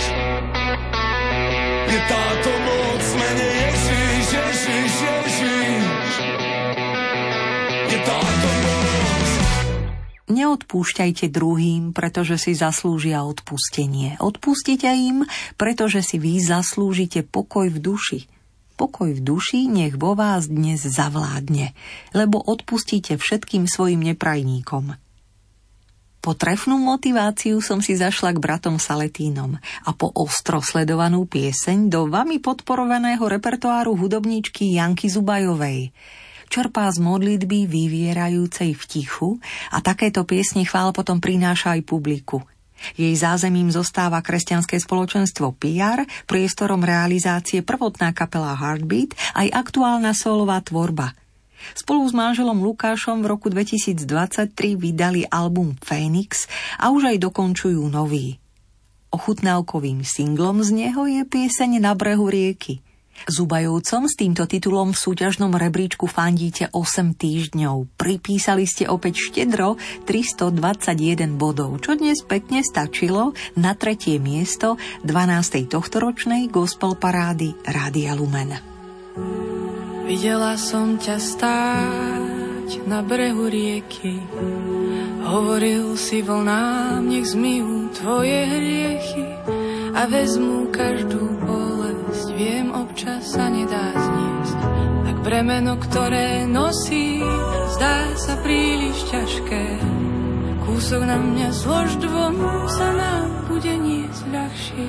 Je táto moc, mene Ježiš, Ježiš, Ježiš. Je táto moc. Neodpúšťajte druhým, pretože si zaslúžia odpustenie. Odpustite im, pretože si vy zaslúžite pokoj v duši. Pokoj v duši nech vo vás dnes zavládne, lebo odpustíte všetkým svojim neprajníkom. Po trefnú motiváciu som si zašla k bratom Saletínom a po ostro sledovanú pieseň do vami podporovaného repertoáru hudobníčky Janky Zubajovej. Čerpá z modlitby vyvierajúcej v tichu a takéto piesne chvál potom prináša aj publiku. Jej zázemím zostáva kresťanské spoločenstvo pé er, priestorom realizácie prvotná kapela Heartbeat aj aktuálna solová tvorba. Spolu s manželom Lukášom v roku dvetisícdvadsaťtri vydali album Phoenix a už aj dokončujú nový. Ochutnávkovým singlom z neho je pieseň Na brehu rieky. Zubajovcom s týmto titulom v súťažnom rebríčku fandíte osem týždňov. Pripísali ste opäť štedro tristodvadsaťjeden bodov, čo dnes pekne stačilo na tretie miesto dvanástej tohtoročnej gospel parády Rádia Lumen. Videla som ťa stáť na brehu rieky, hovoril si vlnám, nech zmyjú tvoje hriechy a vezmú každú bolesť, viem, občas sa nedá zniesť. Tak bremeno, ktoré nosí, zdá sa príliš ťažké, kúsok na mňa zlož, dvom sa nám bude niesť ľahšie.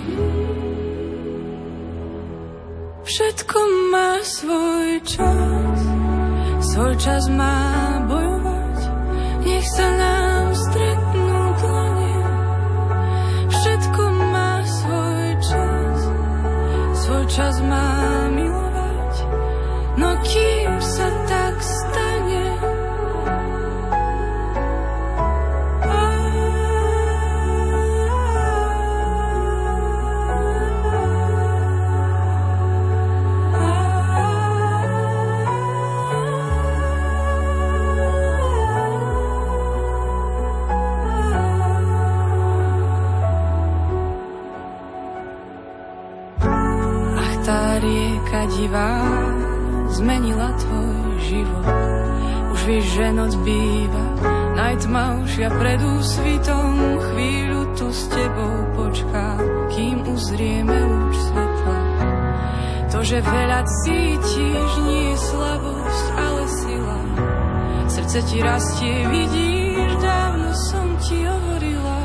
Všetko má svoj čas, svoj čas má bojovať, nech sa nám stretnú dlane. Všetko má svoj čas, svoj čas má milovať, no kým sa tak stane, divá zmenila tvoj život. Už vieš, že noc býva najtmavšia pred úsvitom. Chvíľu tu s tebou počkám, kým uzrieme už svetla. To, že veľa cítiš, nie je slabosť, ale sila. Srdce ti rastie, vidíš, dávno som ti hovorila.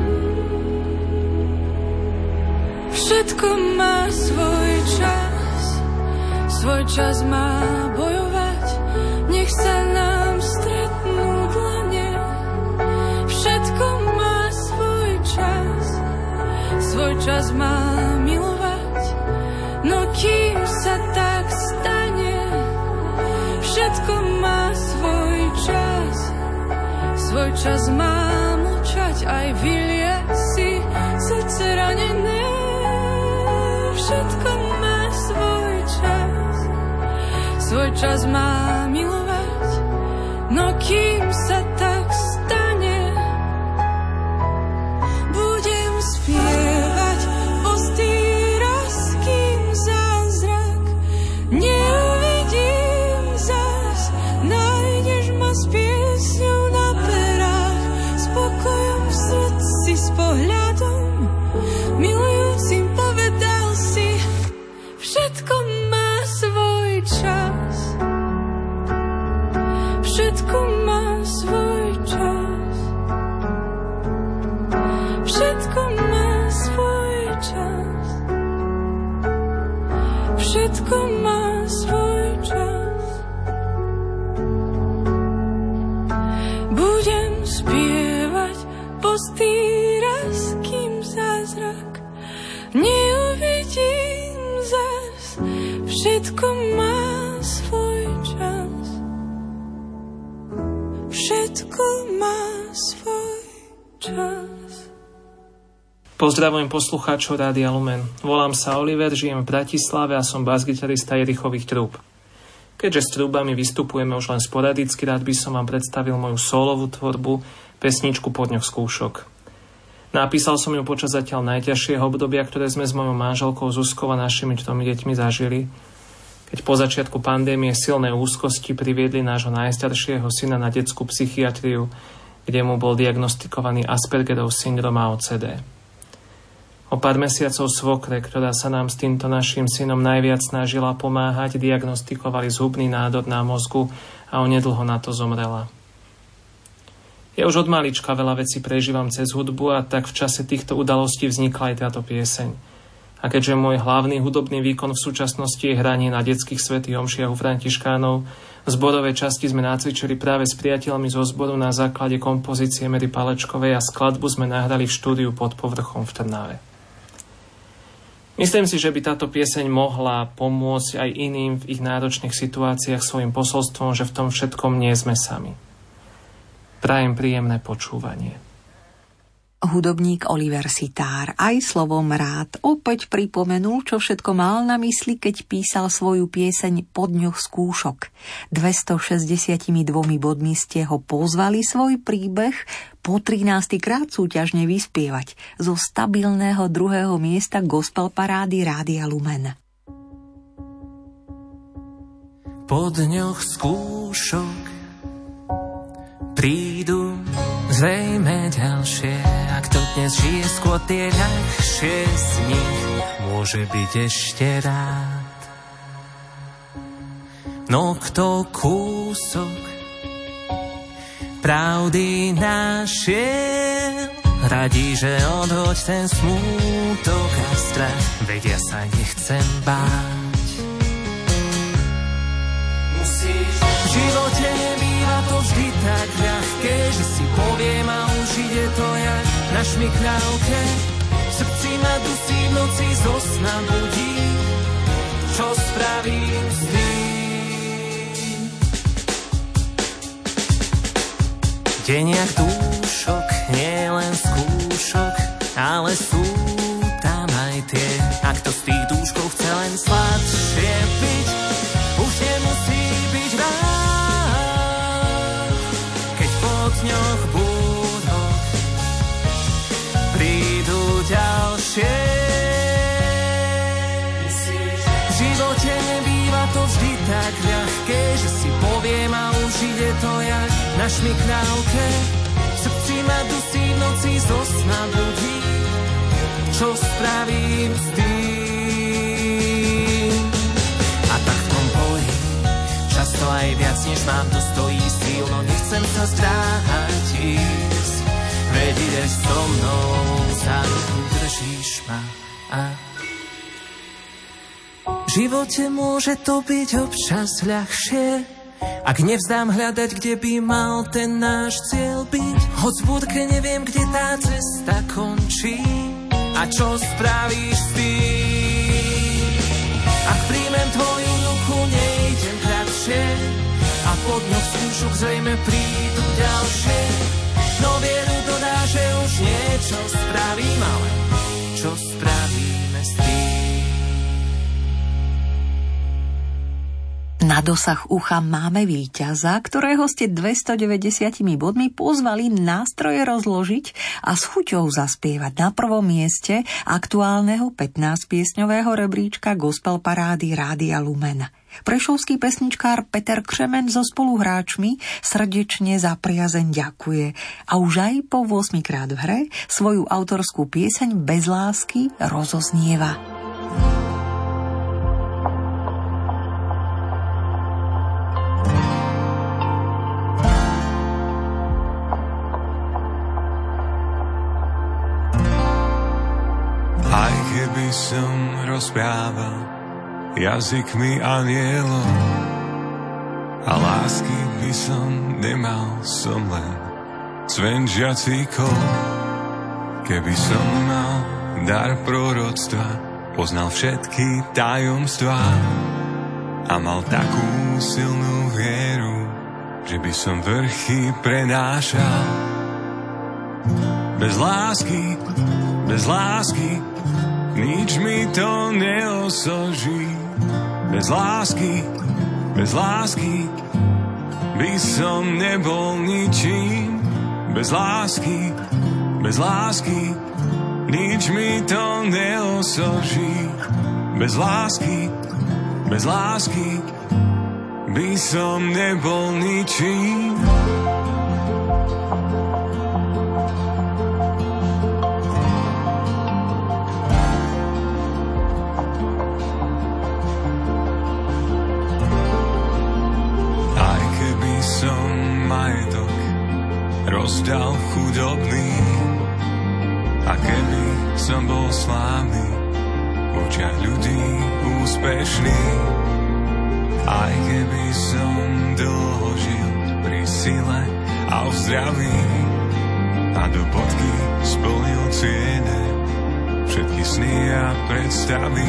Všetko má svoj čas, svoj čas má bojovať, nech sa nám stretnú dlane. Všetko má svoj čas, svoj čas má milovať, no kým sa tak stane. Všetko má svoj čas, svoj čas má mlčať, aj vylie si srdce ranené. Všetko má svoj čas, svoj čas má milovať, no kým sa tak stane, budem spievať postý raz, kým zázrak neuvidím zas. Nájdeš ma s piesňou na perách, s pokojom v srdci, s pohľadom milujúcim povedal si, všetko má svoj čas. Všetko má svoj čas. Všetko má svoj čas. Všetko má svoj čas. Budem spievať postý raz, kým zázrak neuvidím zas. Všetko má svoj čas. Všetko má svoj čas. Pozdravujem poslucháčov Rádia Lumen. Volám sa Oliver, žijem v Bratislave a som basgitarista Jerichových trúb. Keďže s trúbami vystupujeme už len sporadicky, rád by som vám predstavil moju sólovú tvorbu, pesničku Po dňoch skúšok. Napísal som ju počas zatiaľ najťažšieho obdobia, ktoré sme s mojou manželkou Zuzkou a našimi tromi deťmi zažili, keď po začiatku pandémie silné úzkosti priviedli nášho najstaršieho syna na detskú psychiatriu, kde mu bol diagnostikovaný Aspergerov syndrom a ó cé dé. O pár mesiacov svokre, ktorá sa nám s týmto našim synom najviac snažila pomáhať, diagnostikovali zhubný nádor na mozgu a onedlho na to zomrela. Ja už od malička veľa vecí prežívam cez hudbu a tak v čase týchto udalostí vznikla aj táto pieseň. A keďže môj hlavný hudobný výkon v súčasnosti je hranie na detských svätých omšiach u františkánov, V zborovej časti sme nacvičili práve s priateľmi zo zboru na základe kompozície Mary Palečkovej a skladbu sme nahrali v štúdiu Pod povrchom v Trnave. Myslím si, že by táto pieseň mohla pomôcť aj iným v ich náročných situáciách svojim posolstvom, že v tom všetkom nie sme sami. Prajem príjemné počúvanie. Hudobník Oliver Sittár aj slovom rád opäť pripomenul, čo všetko mal na mysli, keď písal svoju pieseň Po dňoch skúšok. dvestošesťdesiatdva bodmi ste ho pozvali svoj príbeh po trinásty krát súťažne vyspievať zo stabilného druhého miesta gospel parády Rádia Lumen. Po dňoch skúšok prídu zrejme ďalšie, a kto dnes žije skôr tie ľahšie z nich, môže byť ešte rád. No kto kúsok pravdy našiel, radí, že odhoď ten smútok a strach, veď ja sa nechcem báť. Musíš v živote nebýva to vždy tak ľahké, že si poviem a už ide to jak na šmikľavke. V srdci ma dusí, v noci zo sna budí, čo spravím s tým? Deň jak dúšok, nie len skúšok, ale sú tam aj tie, a kto z tých dúškov chce len sladšie piť, už nemusí byť rád, keď po dňoch búdok prídu ďalšie. V živote nebýva to vždy tak ľahké, že si poviem a už ide to jak na šmikľavke. V srdci ma dusí, v noci zo sna budí, čo spravím s tým? A tak v tom boji často aj viac, než mám, to stojí síl, no nechcem sa zdráhať ísť, veď ideš so mnou, za ruku držíš ma a v živote môže to byť občas ľahšie, ak nevzdám hľadať, kde by mal ten náš cieľ byť. Hoď v budke neviem, kde tá cesta končí, a čo spravíš s tým? Ak príjmem tvoju ruku, nejdem kratšie, a po dňoch skúšok zrejme prídu ďalšie. No vieru dodá, že už niečo spravím, ale čo spravíme s tým? Na dosah ucha máme víťaza, ktorého ste dvestodeväťdesiat bodmi pozvali nástroje rozložiť a s chuťou zaspievať na prvom mieste aktuálneho pätnásťpiesňového rebríčka gospel parády Rádia Lumen. Prešovský pesničkár Peter Křemen so spoluhráčmi srdečne za priazeň ďakuje a už aj po ôsmikrát v hre svoju autorskú pieseň Bez lásky rozoznieva. Aj keby som rozprával jazykmi anielov a lásky by som nemal, som len cvenžiaci kol. Keby som mal dar proroctva, poznal všetky tajomstvá a mal takú silnú vieru, že by som vrchy prenášal. Bez lásky, bez lásky nič mi to neosoží. Bez lásky, bez lásky by som nebol ničím. Bez lásky, bez lásky nič mi to neosoží. Bez lásky, bez lásky by som nebol ničím. Rozdal chudobný, a keby som bol slávny, v očiach ľudí úspešný, Aj keby som dlho žil pri sile a v zdraví a do bodky splnil ciene všetky sny a predstavy.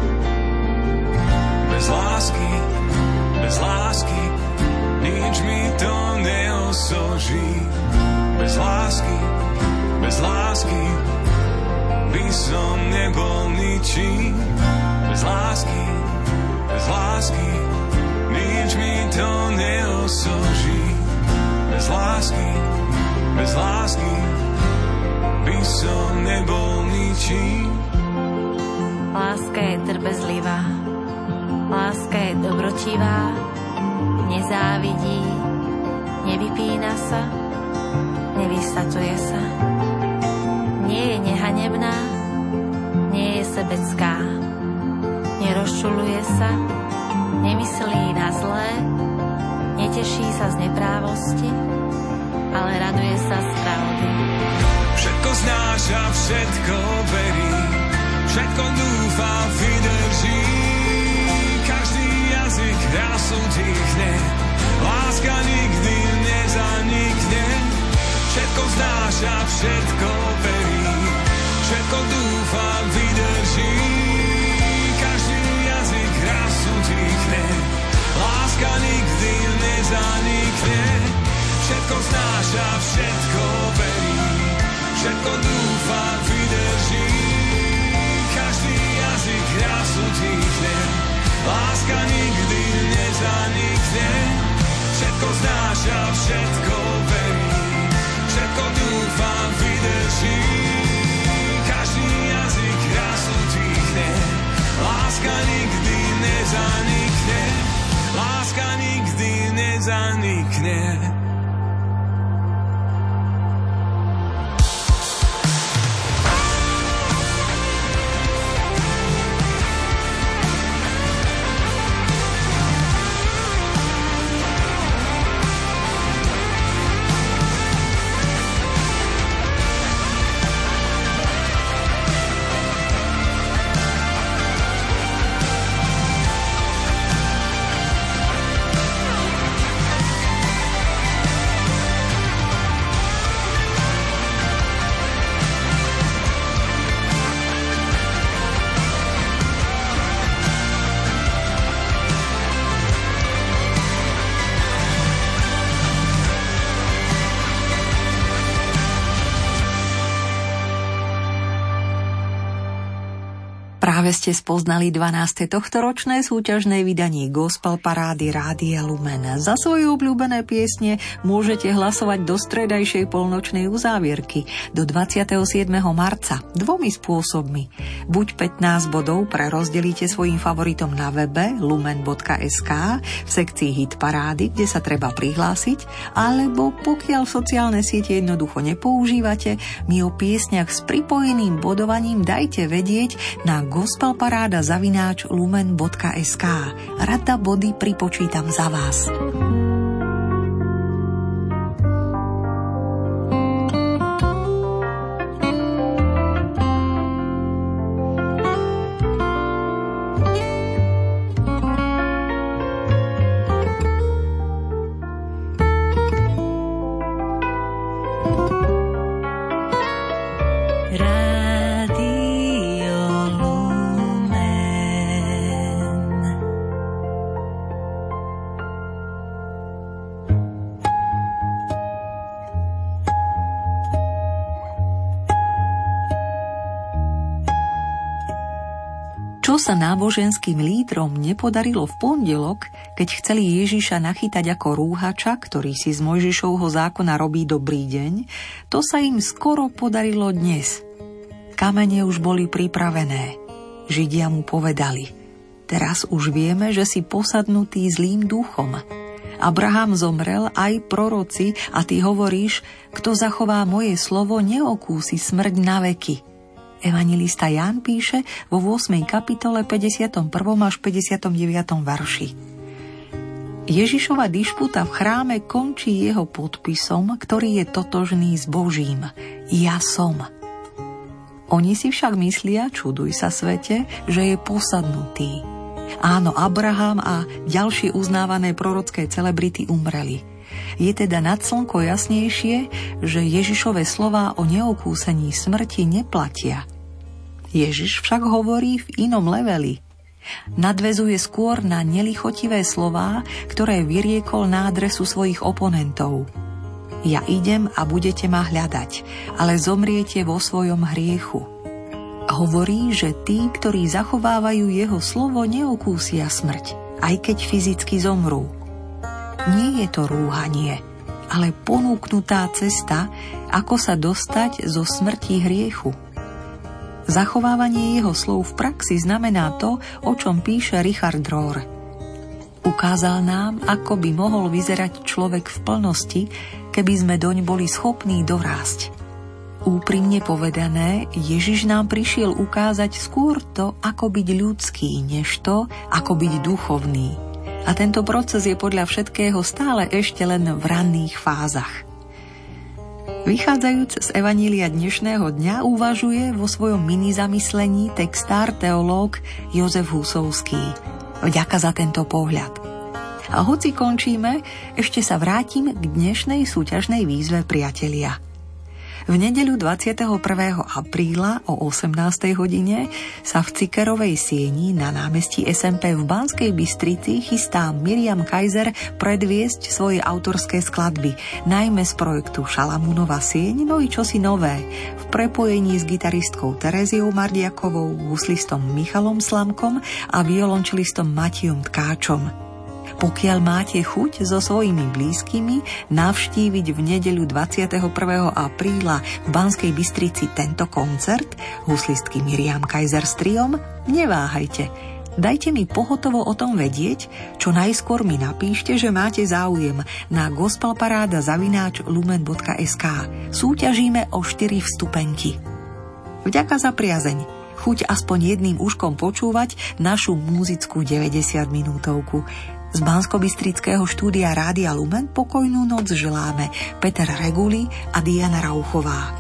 Bez lásky, bez lásky nič mi to neosoží. Bez lásky, bez lásky by som nebol ničím. Bez lásky, bez lásky nič mi to neosoží. Bez lásky, bez lásky by som nebol ničím. Láska je trpezlivá, láska je dobrotivá, nezávidí, nevypína sa, nevysadzuje sa. Nie je nehanebná, nie je sebecká, nerozčuluje sa, nemyslí na zlé, neteší sa z neprávosti, ale raduje sa z pravdy. Všetko znáša, všetko verí, všetko dúfa, vydrží. Každý jazyk rásu dýchne, láska nikdy nezanikne. Všetko znáša, všetko verí, všetko dúfa, vydrží. Každý jazyk rásu dýchne, láska nikdy nezanikne. Všetko znáša, všetko verí, všetko dúfa, vydrží. Každý jazyk rásu dýchne, láska nikdy nezanikne. Všetko znáša, všetko verí, všetko dúfa, vydrží. Každý jazyk rásu dýchne, láska nikdy nezanikne. Láska nikdy nezanikne. Práve ste spoznali dvanáste tohtoročné súťažné vydanie Gospel Parády Rádia Lumen. Za svoje obľúbené piesne môžete hlasovať do stredajšej polnočnej uzávierky do dvadsiateho siedmeho marca dvomi spôsobmi. Buď pätnásť bodov prerozdelíte svojim favoritom na webe lumen bodka es ká v sekcii Hit Parády, kde sa treba prihlásiť, alebo pokiaľ sociálne siete jednoducho nepoužívate, mi o piesňach s pripojeným bodovaním dajte vedieť na gospelparáda zavináč lumen bodka es ká. Rada body pripočítam za vás. Čo sa náboženským lídrom nepodarilo v pondelok, keď chceli Ježiša nachytať ako rúhača, ktorý si z Mojžišovho zákona robí dobrý deň, to sa im skoro podarilo dnes. Kamene už boli pripravené. Židia mu povedali: teraz už vieme, že si posadnutý zlým duchom. Abraham zomrel, aj proroci, a ty hovoríš, kto zachová moje slovo, neokúsi smrť na veky. Evanjelista Ján píše vo ôsmej kapitole päťdesiatom prvom až päťdesiatom deviatom verši. Ježišova dišputa v chráme končí jeho podpisom, ktorý je totožný s Božím. Ja som. Oni si však myslia, čuduj sa svete, že je posadnutý. Áno, Abraham a ďalšie uznávané prorocké celebrity umreli. Je teda nad slnko jasnejšie, že Ježišove slová o neokúsení smrti neplatia. Ježiš však hovorí v inom leveli. Nadväzuje skôr na nelichotivé slová, ktoré vyriekol na adresu svojich oponentov. Ja idem a budete ma hľadať, ale zomriete vo svojom hriechu. Hovorí, že tí, ktorí zachovávajú jeho slovo, neokúsia smrť, aj keď fyzicky zomrú. Nie je to rúhanie, ale ponúknutá cesta, ako sa dostať zo smrti hriechu. Zachovávanie jeho slov v praxi znamená to, o čom píše Richard Rohr. Ukázal nám, ako by mohol vyzerať človek v plnosti, keby sme doň boli schopní dorásť. Úprimne povedané, Ježiš nám prišiel ukázať skôr to, ako byť ľudský, než to, ako byť duchovný. A tento proces je podľa všetkého stále ešte len v ranných fázach. Vychádzajúc z evanília dnešného dňa uvažuje vo svojom mini zamyslení textár teológ Jozef Husovský. Vďaka za tento pohľad. A hoci končíme, ešte sa vrátim k dnešnej súťažnej výzve, priatelia. V nedeľu dvadsiateho prvého apríla o osemnástej hodine sa v Cikerovej sieni na námestí es em pé v Banskej Bystrici chystá Miriam Kaiser predviesť svoje autorské skladby, najmä z projektu Šalamúnova sieň, no i čosi nové, v prepojení s gitaristkou Tereziou Mardiakovou, huslistom Michalom Slamkom a violončelistom Matejom Tkáčom. Pokiaľ máte chuť so svojimi blízkymi navštíviť v nedeľu dvadsiateho prvého apríla v Banskej Bystrici tento koncert huslistky Miriam Kaiser s triom, neváhajte. Dajte mi pohotovo o tom vedieť, čo najskôr mi napíšte, že máte záujem na gospelparáda zavináč lumen bodka es ká. Súťažíme o štyri vstupenky. Vďaka za priazeň. Chuť aspoň jedným uškom počúvať našu muzickú deväťdesiatminútovku. Z banskobystrického štúdia Rádia Lumen pokojnú noc želáme Peter Reguli a Diana Rauchová.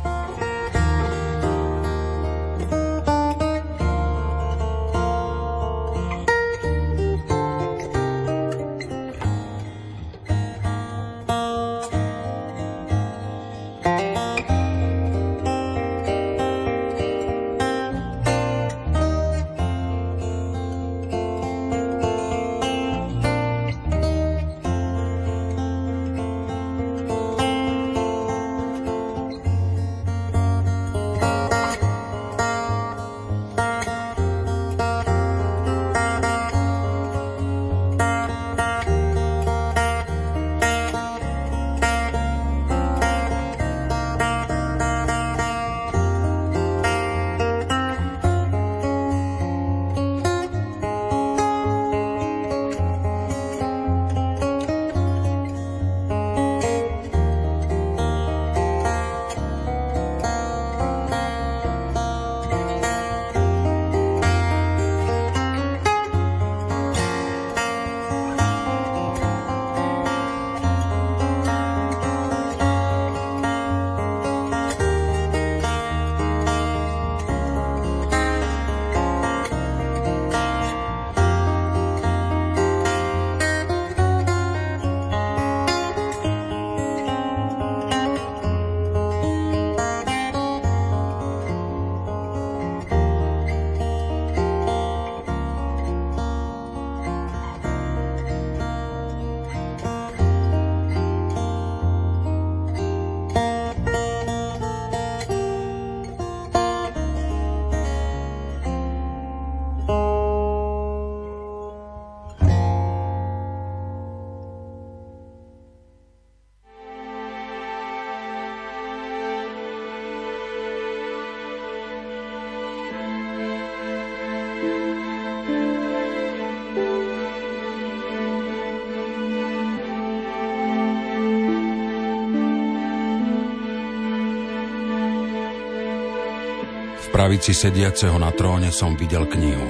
V pravici sediaceho na tróne som videl knihu,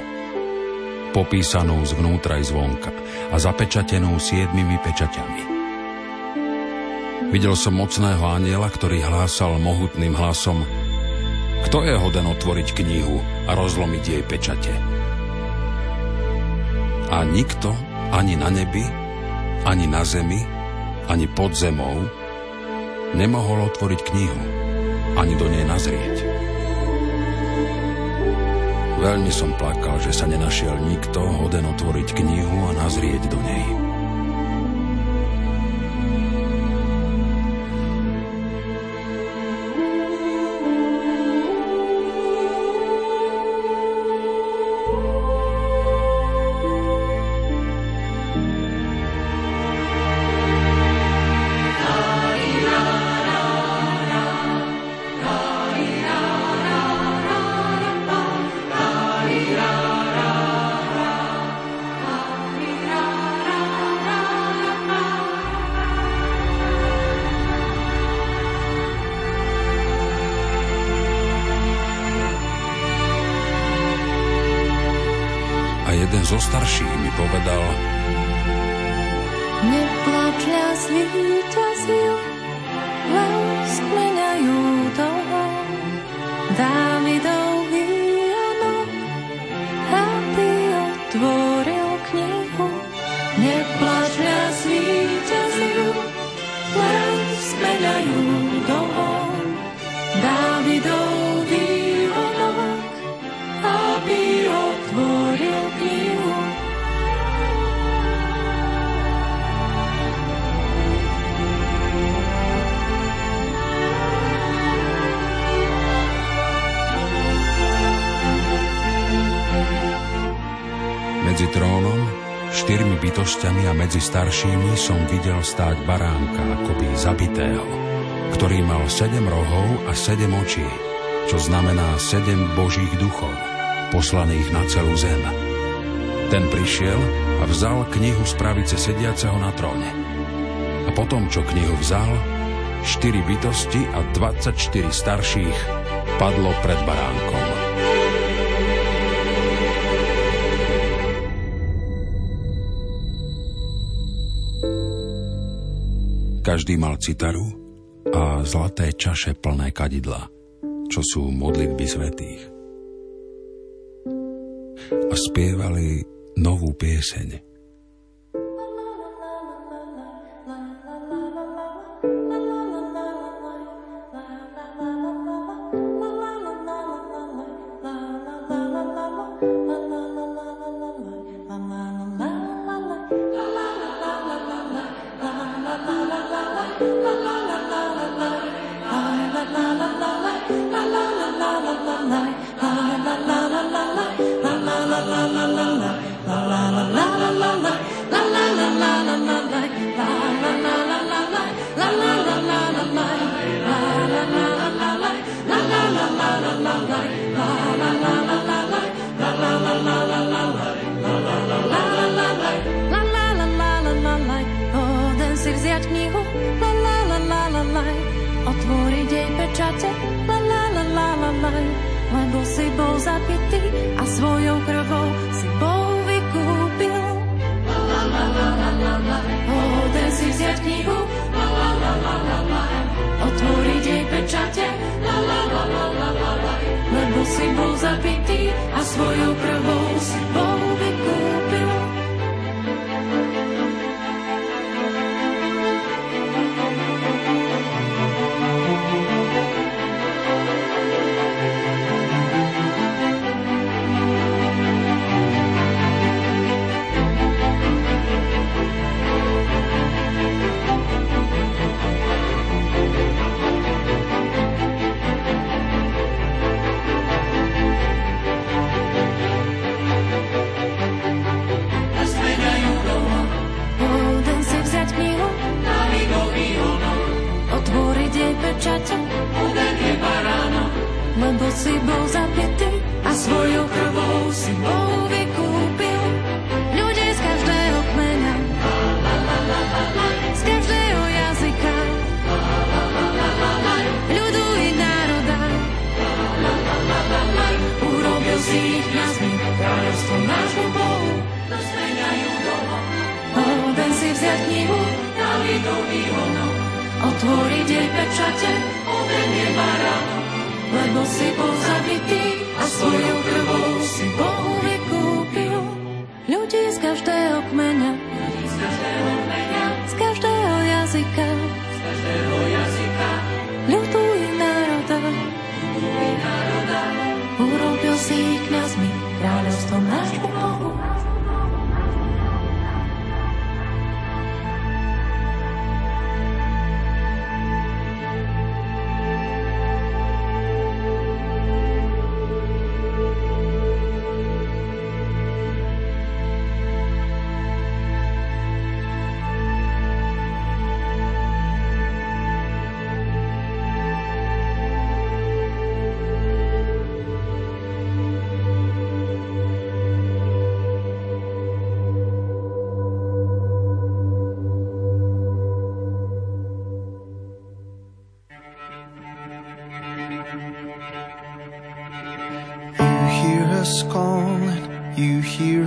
popísanú zvnútra i zvonka a zapečatenú siedmimi pečaťami. Videl som mocného anjela, ktorý hlásal mohutným hlasom: Kto je hoden otvoriť knihu a rozlomiť jej pečate? A nikto, ani na nebi, ani na zemi, ani pod zemou, nemohol otvoriť knihu, ani do nej nazrieť. Veľmi som plakal, že sa nenašiel nikto hoden otvoriť knihu a nazrieť do nej. So starších mi povedal: Neplač, ľas víťazil, lásk meniajú toho Dávidov výjonok, aby otvoril knihu. Neplač, ľas víťazil, lásk meniajú toho Dávidov výjonok, aby otvoril knihu. Medzi trónom, štyrmi bytostiami a medzi staršími som videl stáť baránka akoby zabitého, ktorý mal sedem rohov a sedem očí, čo znamená sedem božích duchov, poslaných na celú zem. Ten prišiel a vzal knihu z pravice sediaceho na tróne. A potom, čo knihu vzal, štyri bytosti a dvadsaťštyri starších padlo pred baránkom. Každý mal citaru a zlaté čaše plné kadidla, čo sú modlitby svätých. A spievali novú pieseň. Lebo si bol zabitý a svojou krvou si Bohu vykúpil. Hoden si vziať knihu, otvoriť jej pečate, lebo si bol zabitý a svojou krvou si Bohu vykúpil. Lebo si bol zabitý a svojou krvou si Bohu vykúpil. Ľudia z každého kmeňa, z každého jazyka, ľudu i národa. Urobil si ich kňazmi, kráľovstvom nášmu Bohu. Zmeňajú domov. Hoden si vziať knihu, Dávidov výhonok, otvoriť jej pečate, oden je baránok. Lebo si bol zabitý a svojou krvou si Bohu vykúpil. Ľudí z každého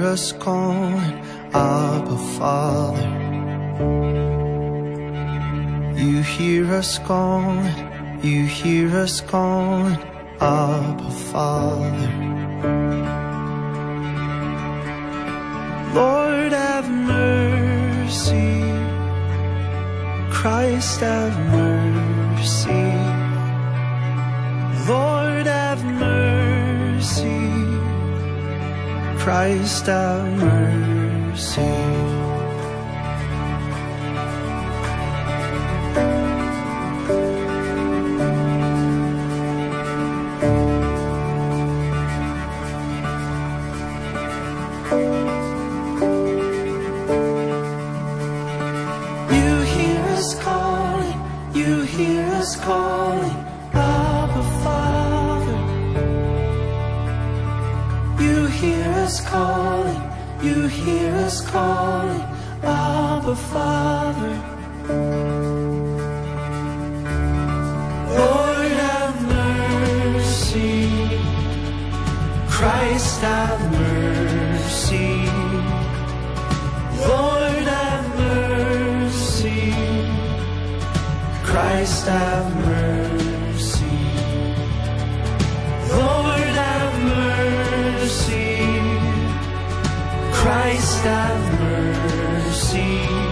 hear us calling, Abba, Father. You hear us calling, you hear us calling, Abba, Father. Lord, have mercy. Christ, have mercy. Lord, have mercy. Christ, have mercy. Calling, Abba, Father. You hear us calling, you hear us calling, Abba, Father. Lord, have mercy. Christ, have mercy. Lord, have mercy. Christ, have mercy. Lord, have mercy. Christ, have mercy.